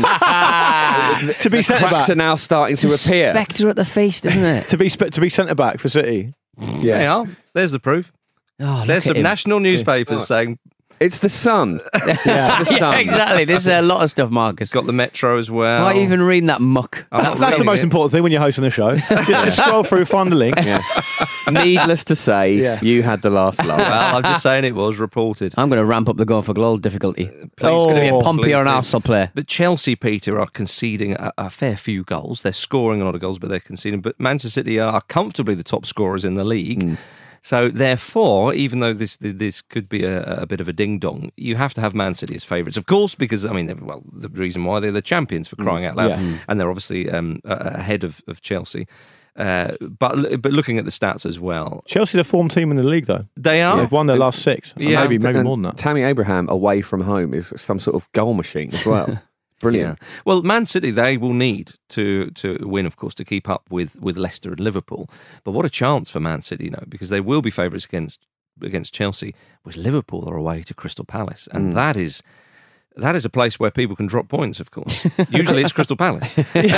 to be centre back, are now starting to appear. Spectre at the feast, isn't it? to be centre back for City. Yeah, they are. There's the proof. There's some national newspapers saying. It's the Sun. The Sun. Yeah, exactly. There's a lot of stuff, Marcus. Got the Metro as well. Why even reading that muck? That's the most important thing when you're hosting a show. Just scroll through, find the link. Yeah. Needless to say, you had the last laugh. Well, I'm just saying it was reported. I'm going to ramp up the goal for goal difficulty. It's going to be a Pompey or an Arsenal player. But Chelsea, Peter, are conceding a fair few goals. They're scoring a lot of goals, but they're conceding. But Manchester City are comfortably the top scorers in the league. So therefore, even though this could be a bit of a ding-dong, you have to have Man City as favourites, of course, because, I mean, the reason why they're the champions, for crying out loud, and they're obviously ahead of Chelsea. But looking at the stats as well. Chelsea are the form team in the league, though. They are. They've won their last 6. Yeah. Maybe more than that. Tammy Abraham away from home is some sort of goal machine as well. Brilliant. Yeah. Well, Man City, they will need to win, of course, to keep up with Leicester and Liverpool. But what a chance for Man City, because they will be favourites against Chelsea, whereas Liverpool are away to Crystal Palace. And that is a place where people can drop points, of course. Usually it's Crystal Palace.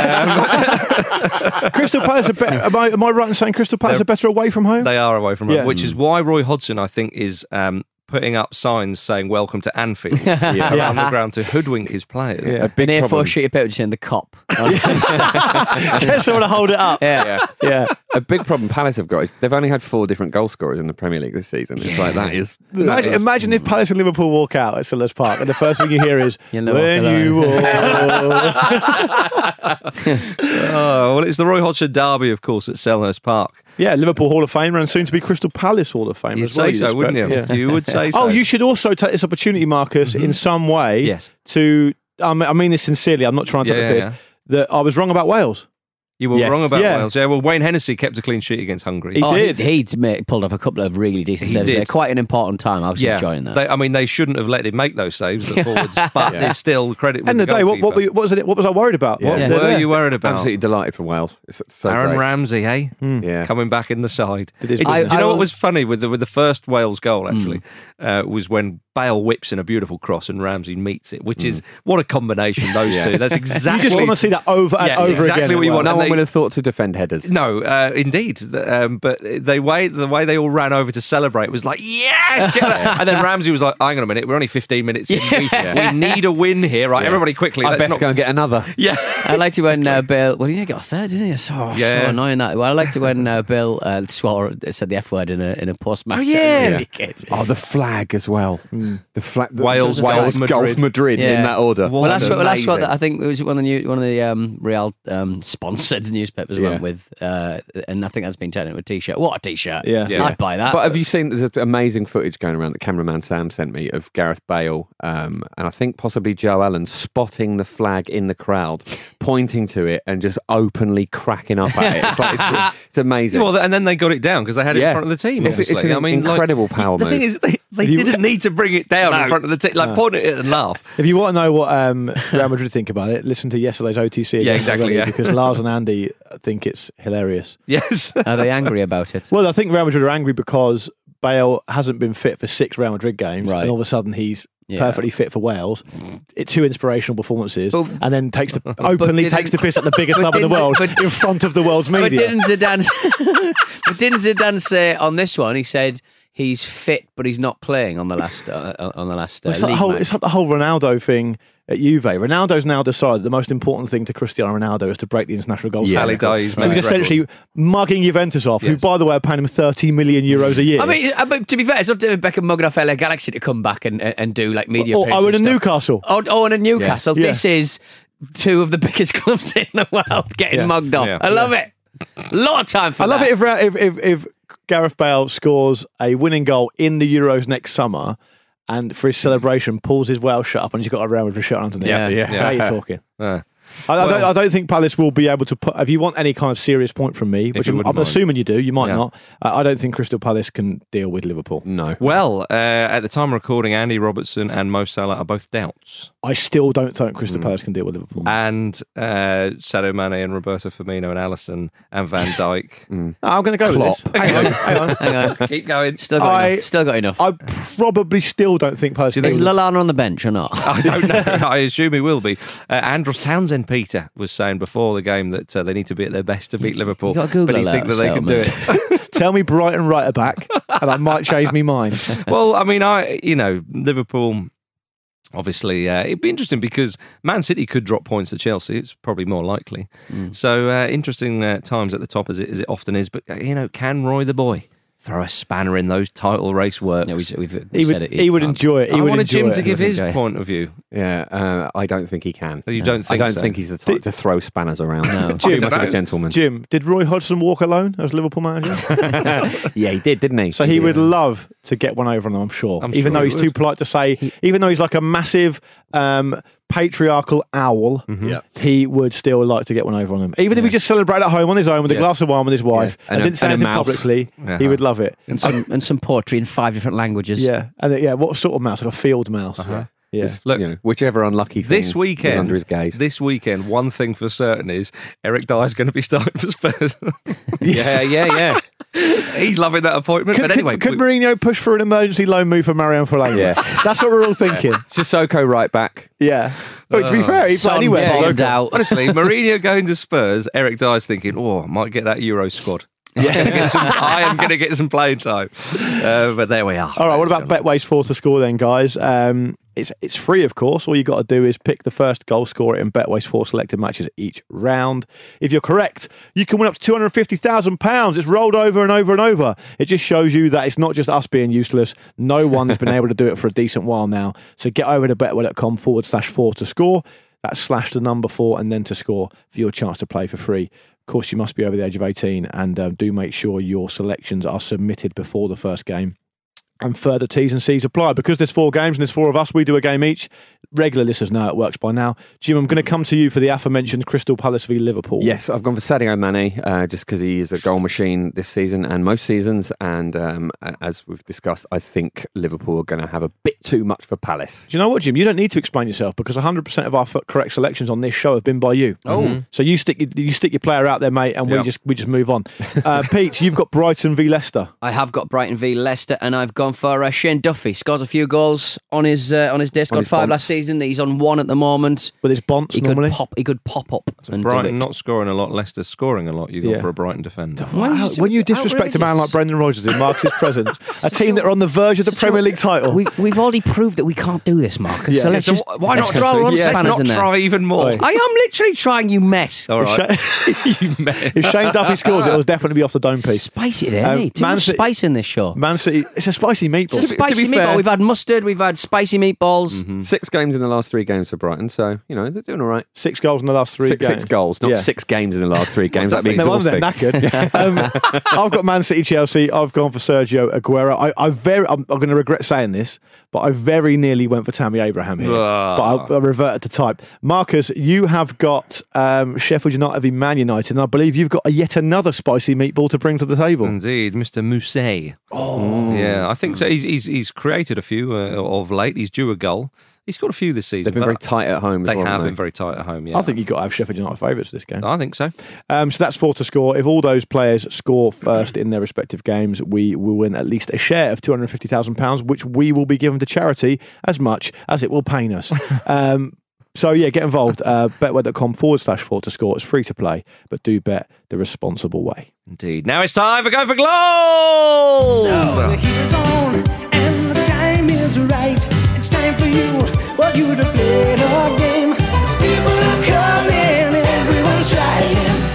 Crystal Palace are better. Am I right in saying Crystal Palace are better away from home? They are away from home, which is why Roy Hodgson, I think, is putting up signs saying "Welcome to Anfield" around the ground to hoodwink his players. Yeah. A big A4 sheet of paper just saying the cop. Get someone to hold it up. Yeah. A big problem Palace have got is they've only had 4 different goal scorers in the Premier League this season. It's like that is. Imagine if Palace and Liverpool walk out at Selhurst Park and the first thing you hear is "When you walk." Well, it's the Roy Hodgson derby, of course, at Selhurst Park. Yeah, Liverpool Hall of Famer and soon to be Crystal Palace Hall of Famer. You'd as well. say so, wouldn't you? Yeah. You would say so. Oh, you should also take this opportunity, Marcus, in some way to. I mean this sincerely. I'm not trying to take the piss. That I was wrong about Wales. You were Yes. wrong about Yeah. Wales. Yeah, well, Wayne Hennessy kept a clean sheet against Hungary. He'd pulled off a couple of really decent He saves did. there. Quite an important time. I was enjoying that. They shouldn't have let him make those saves, the forwards, but it's still credit with End of the day, what was I worried about? What were you worried about? Absolutely delighted for Wales. It's so Aaron great. Ramsey, hey? Yeah. Coming back in the side. Did his Do you business. know what was funny with the first Wales goal, actually, was when Bale whips in a beautiful cross and Ramsey meets it, which is, what a combination, those two. That's exactly You just want to see that over and over exactly again. what you want. No And one they- would have thought to defend headers. No, indeed. But the way they all ran over to celebrate was like, yes! Get that. And then Ramsey was like, hang on a minute, we're only 15 minutes in. We need a win here, right? Everybody quickly. I let's best not- go and get another. Yeah. I liked it when Bill. Well, he got a third, didn't he? So annoying that. Well, I liked it when Bill said the F word in a post match. Oh, yeah. Oh, the flag as well. The flag. Wales, Golf Madrid. Madrid Yeah. in that order. Well, Well, that's what amazing. I think it was one of the Real sponsored newspapers went with, and I think that's been turned into a T-shirt. What a T-shirt! Yeah. I'd buy that. But have you seen there's amazing footage going around that cameraman Sam sent me of Gareth Bale and I think possibly Joe Allen spotting the flag in the crowd, pointing to it and just openly cracking up at it. It's like it's amazing. Well, and then they got it down because they had it in front of the team. It's Obviously, an incredible power The move. thing is, they didn't need to bring it down in front of the team. Like point at it and laugh. If you want to know what Real Madrid think about it, listen to yesterday's OTC. Yeah, again exactly, already, yeah. Because Lars and Andy think it's hilarious. Yes. Are they angry about it? Well, I think Real Madrid are angry because Bale hasn't been fit for 6 Real Madrid games, Right. and all of a sudden he's Yeah. perfectly fit for Wales. It's 2 inspirational performances, But- and then openly didn't- takes the piss at the biggest but club in the didn't- world but- in front of the world's But media. didn't Zidane say on this one? He said he's fit, but he's not playing on the last It's like, league match. it's like the whole Ronaldo thing at Juve. Ronaldo's now decided the most important thing to Cristiano Ronaldo is to break the international goal Yeah, scoring Ali record. Dai's So he's record. essentially mugging Juventus off, who, Yes. by the way, are paying him 30 million euros a year. I mean, but to be fair, it's up to Beckham mugging off LA Galaxy to come back and do like media. or appearances in and stuff. Newcastle. Oh, and a Newcastle. Yeah. This is 2 of the biggest clubs in the world getting Yeah. mugged off. Yeah. I love it. A lot of time for I love that. it if Gareth Bale scores a winning goal in the Euros next summer, and for his celebration pulls his Welsh shirt up and he's got a Real Madrid shirt underneath. Yeah. How are you talking? Uh, I don't think Palace will be able to put. If you want any kind of serious point from me, which you I'm wouldn't mind. assuming you do, you might Yeah. not. I don't think Crystal Palace can deal with Liverpool. No. well, at the time of recording, Andy Robertson and Mo Salah are both doubts. I still don't think Crystal Palace can deal with Liverpool. And Sadio Mane and Roberto Firmino and Alisson and Van Dijk. No, I'm going to go with this. Hang on. Hang on. Keep going. Still got enough. Still got enough. I probably still don't think Palace can Is deal with Lallana on the bench or not? I don't know. I assume he will be. Andros Townsend, Peter, was saying before the game that they need to be at their best to beat Liverpool. You got to Google but he alert, think that they can do it. settlement. Tell me Brighton right at back, and I might change my mind. Well, I mean, Liverpool. Obviously, it'd be interesting because Man City could drop points to Chelsea. It's probably more likely. So interesting times at the top as it often is. But can Roy the boy throw a spanner in those title race works? Yeah, we've He said would, it. he would enjoy it. He I would wanted enjoy Jim it. to give his enjoy it. point of view. Yeah, I don't think he can. You don't think I don't so? think he's the type to throw spanners around. No. Too Jim, much of a gentleman. Jim, did Roy Hodgson walk alone as Liverpool manager? Yeah, he did, didn't he? So he would love to get one over on them, I'm sure. I'm Even sure though he he's too would. polite to say, even though he's like a massive patriarchal owl, he would still like to get one over on them. Even if he just celebrated at home on his own with a Yes. glass of wine with his wife Yeah. and, And a- didn't say and a anything mouse. publicly, Yeah. he would love it. and some poetry in 5 different languages. Yeah, and what sort of mouse? Like a field mouse. Yeah. Just, Look, whichever unlucky thing This weekend, is under his gaze. This weekend, one thing for certain is Eric Dyer's going to be starting for Spurs. yeah. He's loving that appointment. But anyway, could Mourinho push for an emergency loan move for Mariano Fellaini? Yeah. That's what we're all thinking. Sissoko right back. Yeah. But to be fair, he'd play Son anywhere. bombed Sissoko. out. honestly, Mourinho going to Spurs, Eric Dyer's thinking, I might get that Euro squad. I am going to get some playing time. But there we are. All right, what about Betway's fourth to score then, guys? It's free, of course. All you got to do is pick the first goal scorer in Betway's 4 selected matches each round. If you're correct, you can win up to £250,000. It's rolled over and over and over. It just shows you that it's not just us being useless. No one has been able to do it for a decent while now. So get over to betway.com/4 to score. That's slash the number 4 and then to score for your chance to play for free. Of course, you must be over the age of 18 and do make sure your selections are submitted before the first game. And further T's and C's apply. Because there's 4 games and there's 4 of us, we do a game each. regular listeners know it works by now. Jim, I'm going to come to you for the aforementioned Crystal Palace v Liverpool. Yes, I've gone for Sadio Mane just because he is a goal machine this season and most seasons. And as we've discussed, I think Liverpool are going to have a bit too much for Palace. Do you know what, Jim? You don't need to explain yourself because 100% of our correct selections on this show have been by you. Oh. So you stick your player out there, mate, and we just move on. Pete, you've got Brighton v Leicester. I have got Brighton v Leicester, and I've gone for Shane Duffy. Scores a few goals on his day. Scored 5 last season. He's on 1 at the moment. With his bonds normally. He could pop up. So and Brighton do it. not scoring a lot, Leicester scoring a lot. You go for a Brighton defender. Wow. When you disrespect a man like Brendan Rodgers in Marcus's presence, a team that are on the verge of the Premier League title. We've already proved that we can't do this, Marcus. Yeah. So let's just why not throw on let's spanners not in there. try even more. Oi. I am literally trying, you mess. All right. If Shane Duffy scores, it will definitely be off the dome piece. Spicy it, isn't he? Too much spice in this show. Man City, it's a spicy meatball. It's a spicy meatball. We've had mustard, we've had spicy meatballs. 6 games in the last 3 games for Brighton, so, they're doing all right. 6 goals in the last 3 games. 6 goals, not 6 games in the last 3 games. That'd be no wonder exhausting. they're knackered. I've got Man City, Chelsea. I've gone for Sergio Aguero. I'm going to regret saying this, but I very nearly went for Tammy Abraham here. But I reverted to type. Marcus, you have got Sheffield United v Man United, and I believe you've got yet another spicy meatball to bring to the table. Indeed, Mr. Mousset. Oh, yeah, I think so. He's created a few of late. He's due a goal. He scored a few this season. They've been very tight at home as well. They have been very tight at home, yeah. I think you've got to have Sheffield United favourites this game. I think so. So that's 4 to score. If all those players score first in their respective games, we will win at least a share of £250,000, which we will be given to charity as much as it will pain us. So, yeah, get involved. Betway.com/4 to score. It's free to play, but do bet the responsible way. Indeed. Now it's time for Go for Goal! So the heat is on and the time is right. It's time for you to play the game. 'Cause people are coming, everyone's trying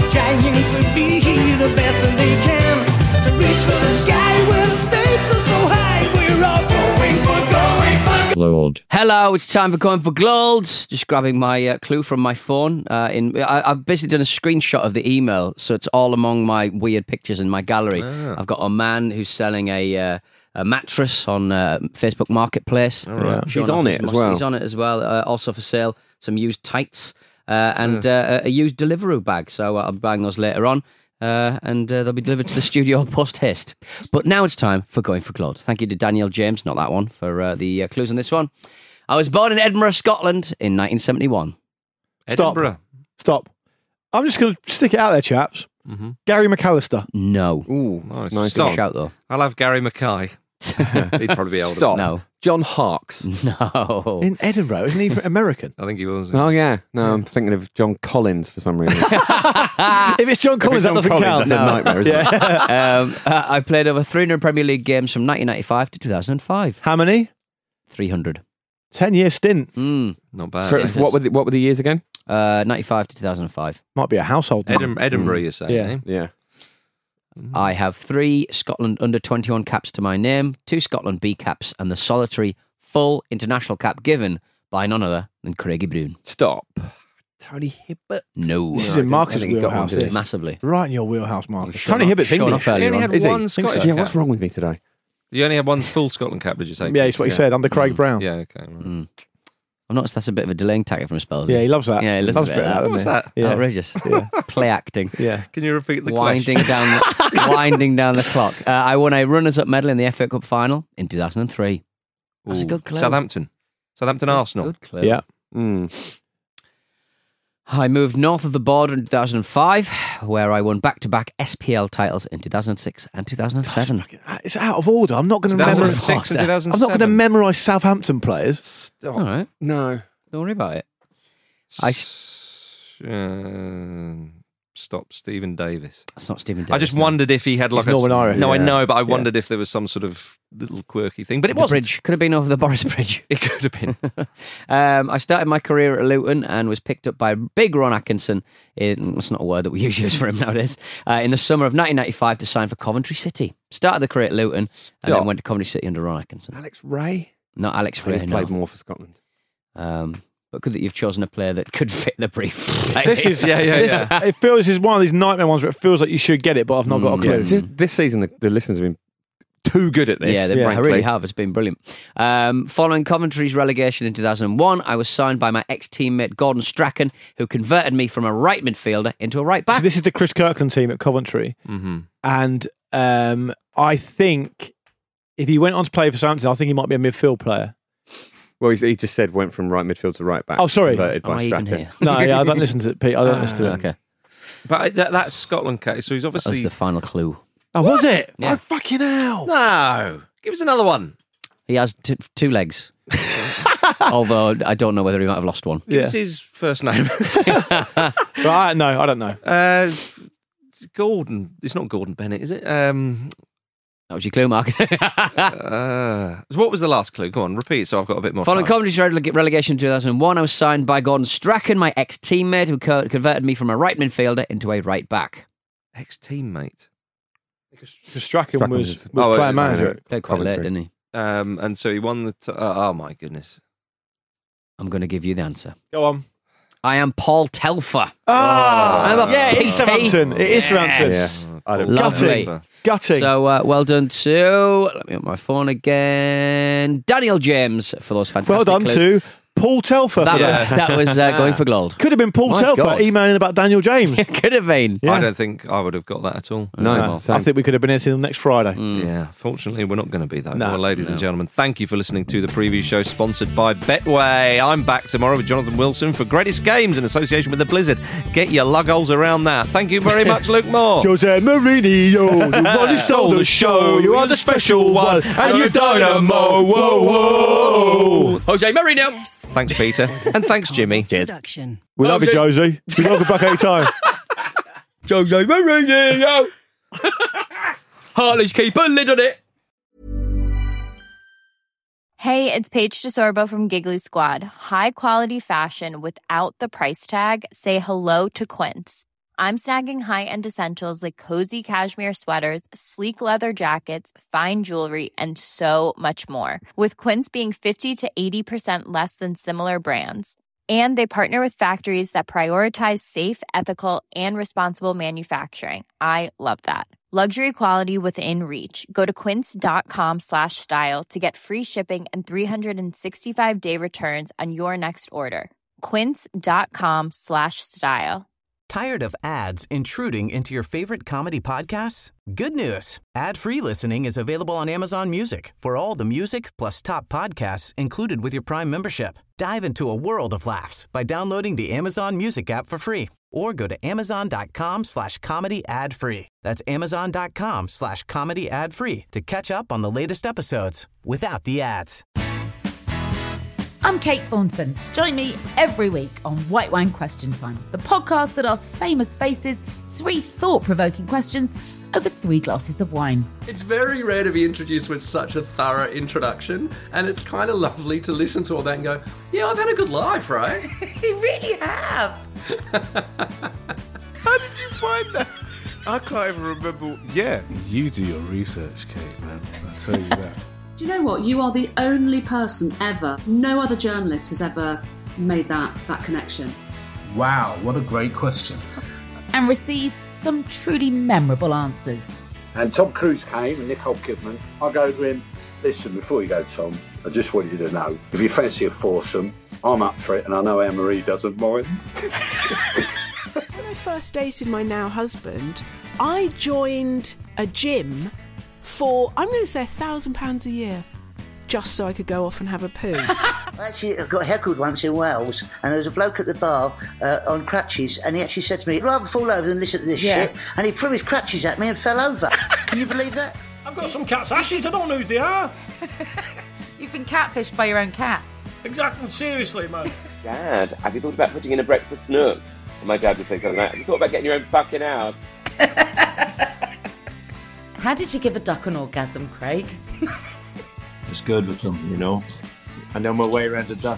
to be the best that they can. To reach for the sky where the stakes are so high. We're all going for Gold. Hello, it's time for Going for Gold. Just grabbing my clue from my phone. I've basically done a screenshot of the email, so it's all among my weird pictures in my gallery. I've got a man who's selling a mattress on Facebook Marketplace. Right. He's on it as well. He's on it as well. Also for sale, some used tights and a used Deliveroo bag. So I'll be buying those later on. And they'll be delivered to the studio post haste. But now it's time for Going for Gold. Thank you to Daniel James, not that one, for the clues on this one. I was born in Edinburgh, Scotland in 1971. Edinburgh. Stop. I'm just going to stick it out there, chaps. Gary McAllister. No. Ooh, Nice. Good shout, though. I'll have Gary Mackay. He'd probably be older. Stop. No. John Harkes. No. In Edinburgh, isn't he American? I think he was. Oh, yeah. No, I'm thinking of John Collins for some reason. If it's John Collins, that doesn't count. That's a nightmare, isn't it? I played over 300 Premier League games from 1995 to 2005. How many? 300. 10-year stint. Not bad. So what were the years again? 95 to 2005. Might be a household name. Edinburgh, you're saying? Yeah. Eh? Yeah. I have 3 Scotland under-21 caps to my name, 2 Scotland B caps, and the solitary full international cap given by none other than Craigie Brune. Stop. Tony Hibbert. No. This is in Marcus' I think he got wheelhouse. one, did he? Massively. Right in your wheelhouse, Marcus. Showing Tony off- Hibbert's showing English. off He earlier only on. had Is he? one Scottish Yeah, cap. what's wrong with me today? You only had one full Scotland cap, did you say? Yeah, that's what he said, under Craig Brown. Yeah, okay. Right. I've noticed that's a bit of a delaying tactic from Spells. Yeah, he loves that. Yeah, he loves a bit of that. What's that? Yeah. Outrageous. Yeah. Play acting. Yeah. Can you repeat the Winding question? winding down the clock. I won a runners-up medal in the FA Cup final in 2003. That's a Ooh, good clue. Southampton Arsenal. Good clue. Yeah. I moved north of the border in 2005, where I won back-to-back SPL titles in 2006 and 2007. It's out of order. I'm not going to memorize. 2006 and I'm 2007. not going to memorize Southampton players. All right. No. Don't worry about it. Stop, Stephen Davis. That's not Stephen Davis. I just no. wondered if he had like He's Northern Irish. No, I Yeah. know, but I Yeah. wondered if there was some sort of little quirky thing. But it The wasn't. bridge. Could have been over the Boris Bridge. It could have been. I started my career at Luton and was picked up by big Ron Atkinson. That's not a word that we usually use for him nowadays. In the summer of 1995 to sign for Coventry City. Started the career at Luton and then went to Coventry City under Ron Atkinson. Alex Ray? Not Alex Ray. He's No. played more for Scotland. But good that you've chosen a player that could fit the brief. This is It feels this is one of these nightmare ones where it feels like you should get it, but I've not got a clue. This season, the listeners have been too good at this. Yeah, they really have. It's been brilliant. Following Coventry's relegation in 2001, I was signed by my ex-teammate Gordon Strachan, who converted me from a right midfielder into a right back. So this is the Chris Kirkland team at Coventry. Mm-hmm. And I think if he went on to play for Southampton, I think he might be a midfield player. Well, he just said went from right midfield to right back. Oh, sorry. Converted by Strachan. No, yeah, I don't listen to Pete. I don't listen to him. Okay. But that's Scotland case, so he's obviously... That was the final clue. Oh, was it? Yeah. Oh, fucking hell. No. Give us another one. He has two legs. Although I don't know whether he might have lost one. Give us his first name. Right, no, I don't know. Gordon. It's not Gordon Bennett, is it? That was your clue, Mark. So what was the last clue? Go on, repeat so I've got a bit more Following time. Coventry's relegation in 2001, I was signed by Gordon Strachan, my ex-teammate, who converted me from a right midfielder into a right back. Ex-teammate? Because Strachan was player manager. Played quite late, didn't he? And so he won the... oh, my goodness. I'm going to give you the answer. Go on. I am Paul Telfer. Yeah, it is Southampton. It is Southampton. Yeah. Lovely. Gutting. So well done to, let me open my phone again, Daniel James for those fantastic Well done clues. to Paul Telfer. That was going for gold. Could have been Paul Telfer God. emailing about Daniel James. It could have been. Yeah. I don't think I would have got that at all. No, I think we could have been here till next Friday. Yeah, fortunately, we're not going to be, though. No. Well, ladies and gentlemen, thank you for listening to the preview show sponsored by Betway. I'm back tomorrow with Jonathan Wilson for Greatest Games in association with the Blizzard. Get your lug holes around that. Thank you very much, Luke Moore. Jose Mourinho, you really stole the show. You are the special one, and you dynamo. Whoa, whoa. Jose Mourinho. Thanks, Peter. And thanks, Jimmy. Cheers. We love you, Josie. We welcome back anytime. Jose Mourinho. Harley's keep a lid on it. Hey, it's Paige DeSorbo from Giggly Squad. High quality fashion without the price tag. Say hello to Quince. I'm snagging high-end essentials like cozy cashmere sweaters, sleek leather jackets, fine jewelry, and so much more. With Quince being 50 to 80% less than similar brands. And they partner with factories that prioritize safe, ethical, and responsible manufacturing. I love that. Luxury quality within reach. Go to quince.com/style to get free shipping and 365-day returns on your next order. Quince.com/style. Tired of ads intruding into your favorite comedy podcasts? Good news. Ad-free listening is available on Amazon Music for all the music plus top podcasts included with your Prime membership. Dive into a world of laughs by downloading the Amazon Music app for free or go to amazon.com/comedy ad-free. That's amazon.com/comedy ad-free to catch up on the latest episodes without the ads. I'm Kate Thornton. Join me every week on White Wine Question Time, the podcast that asks famous faces 3 thought-provoking questions over 3 glasses of wine. It's very rare to be introduced with such a thorough introduction, and it's kind of lovely to listen to all that and go, yeah, I've had a good life, right? You really have. How did you find that? I can't even remember. Yeah, you do your research, Kate, man. I'll tell you that. Do you know what? You are the only person ever, no other journalist has ever made that connection. Wow, what a great question. And receives some truly memorable answers. And Tom Cruise came and Nicole Kidman. I go to him, listen, before you go, Tom, I just want you to know, if you fancy a foursome, I'm up for it and I know Anne-Marie doesn't mind. When I first dated my now husband, I joined a gym for, I'm going to say £1,000 a year, just so I could go off and have a poo. Actually, I got heckled once in Wales, and there was a bloke at the bar on crutches, and he actually said to me, I'd rather fall over than listen to this shit, and he threw his crutches at me and fell over. Can you believe that? I've got some cat's ashes, I don't know who they are. You've been catfished by your own cat. Exactly, seriously, man. Dad, have you thought about putting in a breakfast nook? And my dad would say something like, have you thought about getting your own fucking house? How did you give a duck an orgasm, Craig? It's good with them, you know. I know my way around a duck.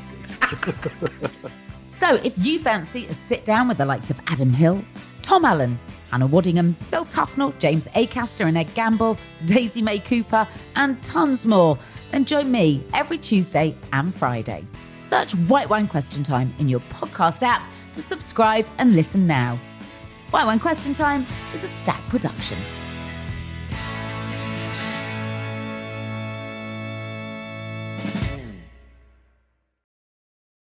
So if you fancy a sit down with the likes of Adam Hills, Tom Allen, Hannah Waddingham, Phil Tufnell, James Acaster and Ed Gamble, Daisy May Cooper, and tons more, then join me every Tuesday and Friday. Search White Wine Question Time in your podcast app to subscribe and listen now. White Wine Question Time is a Stack production.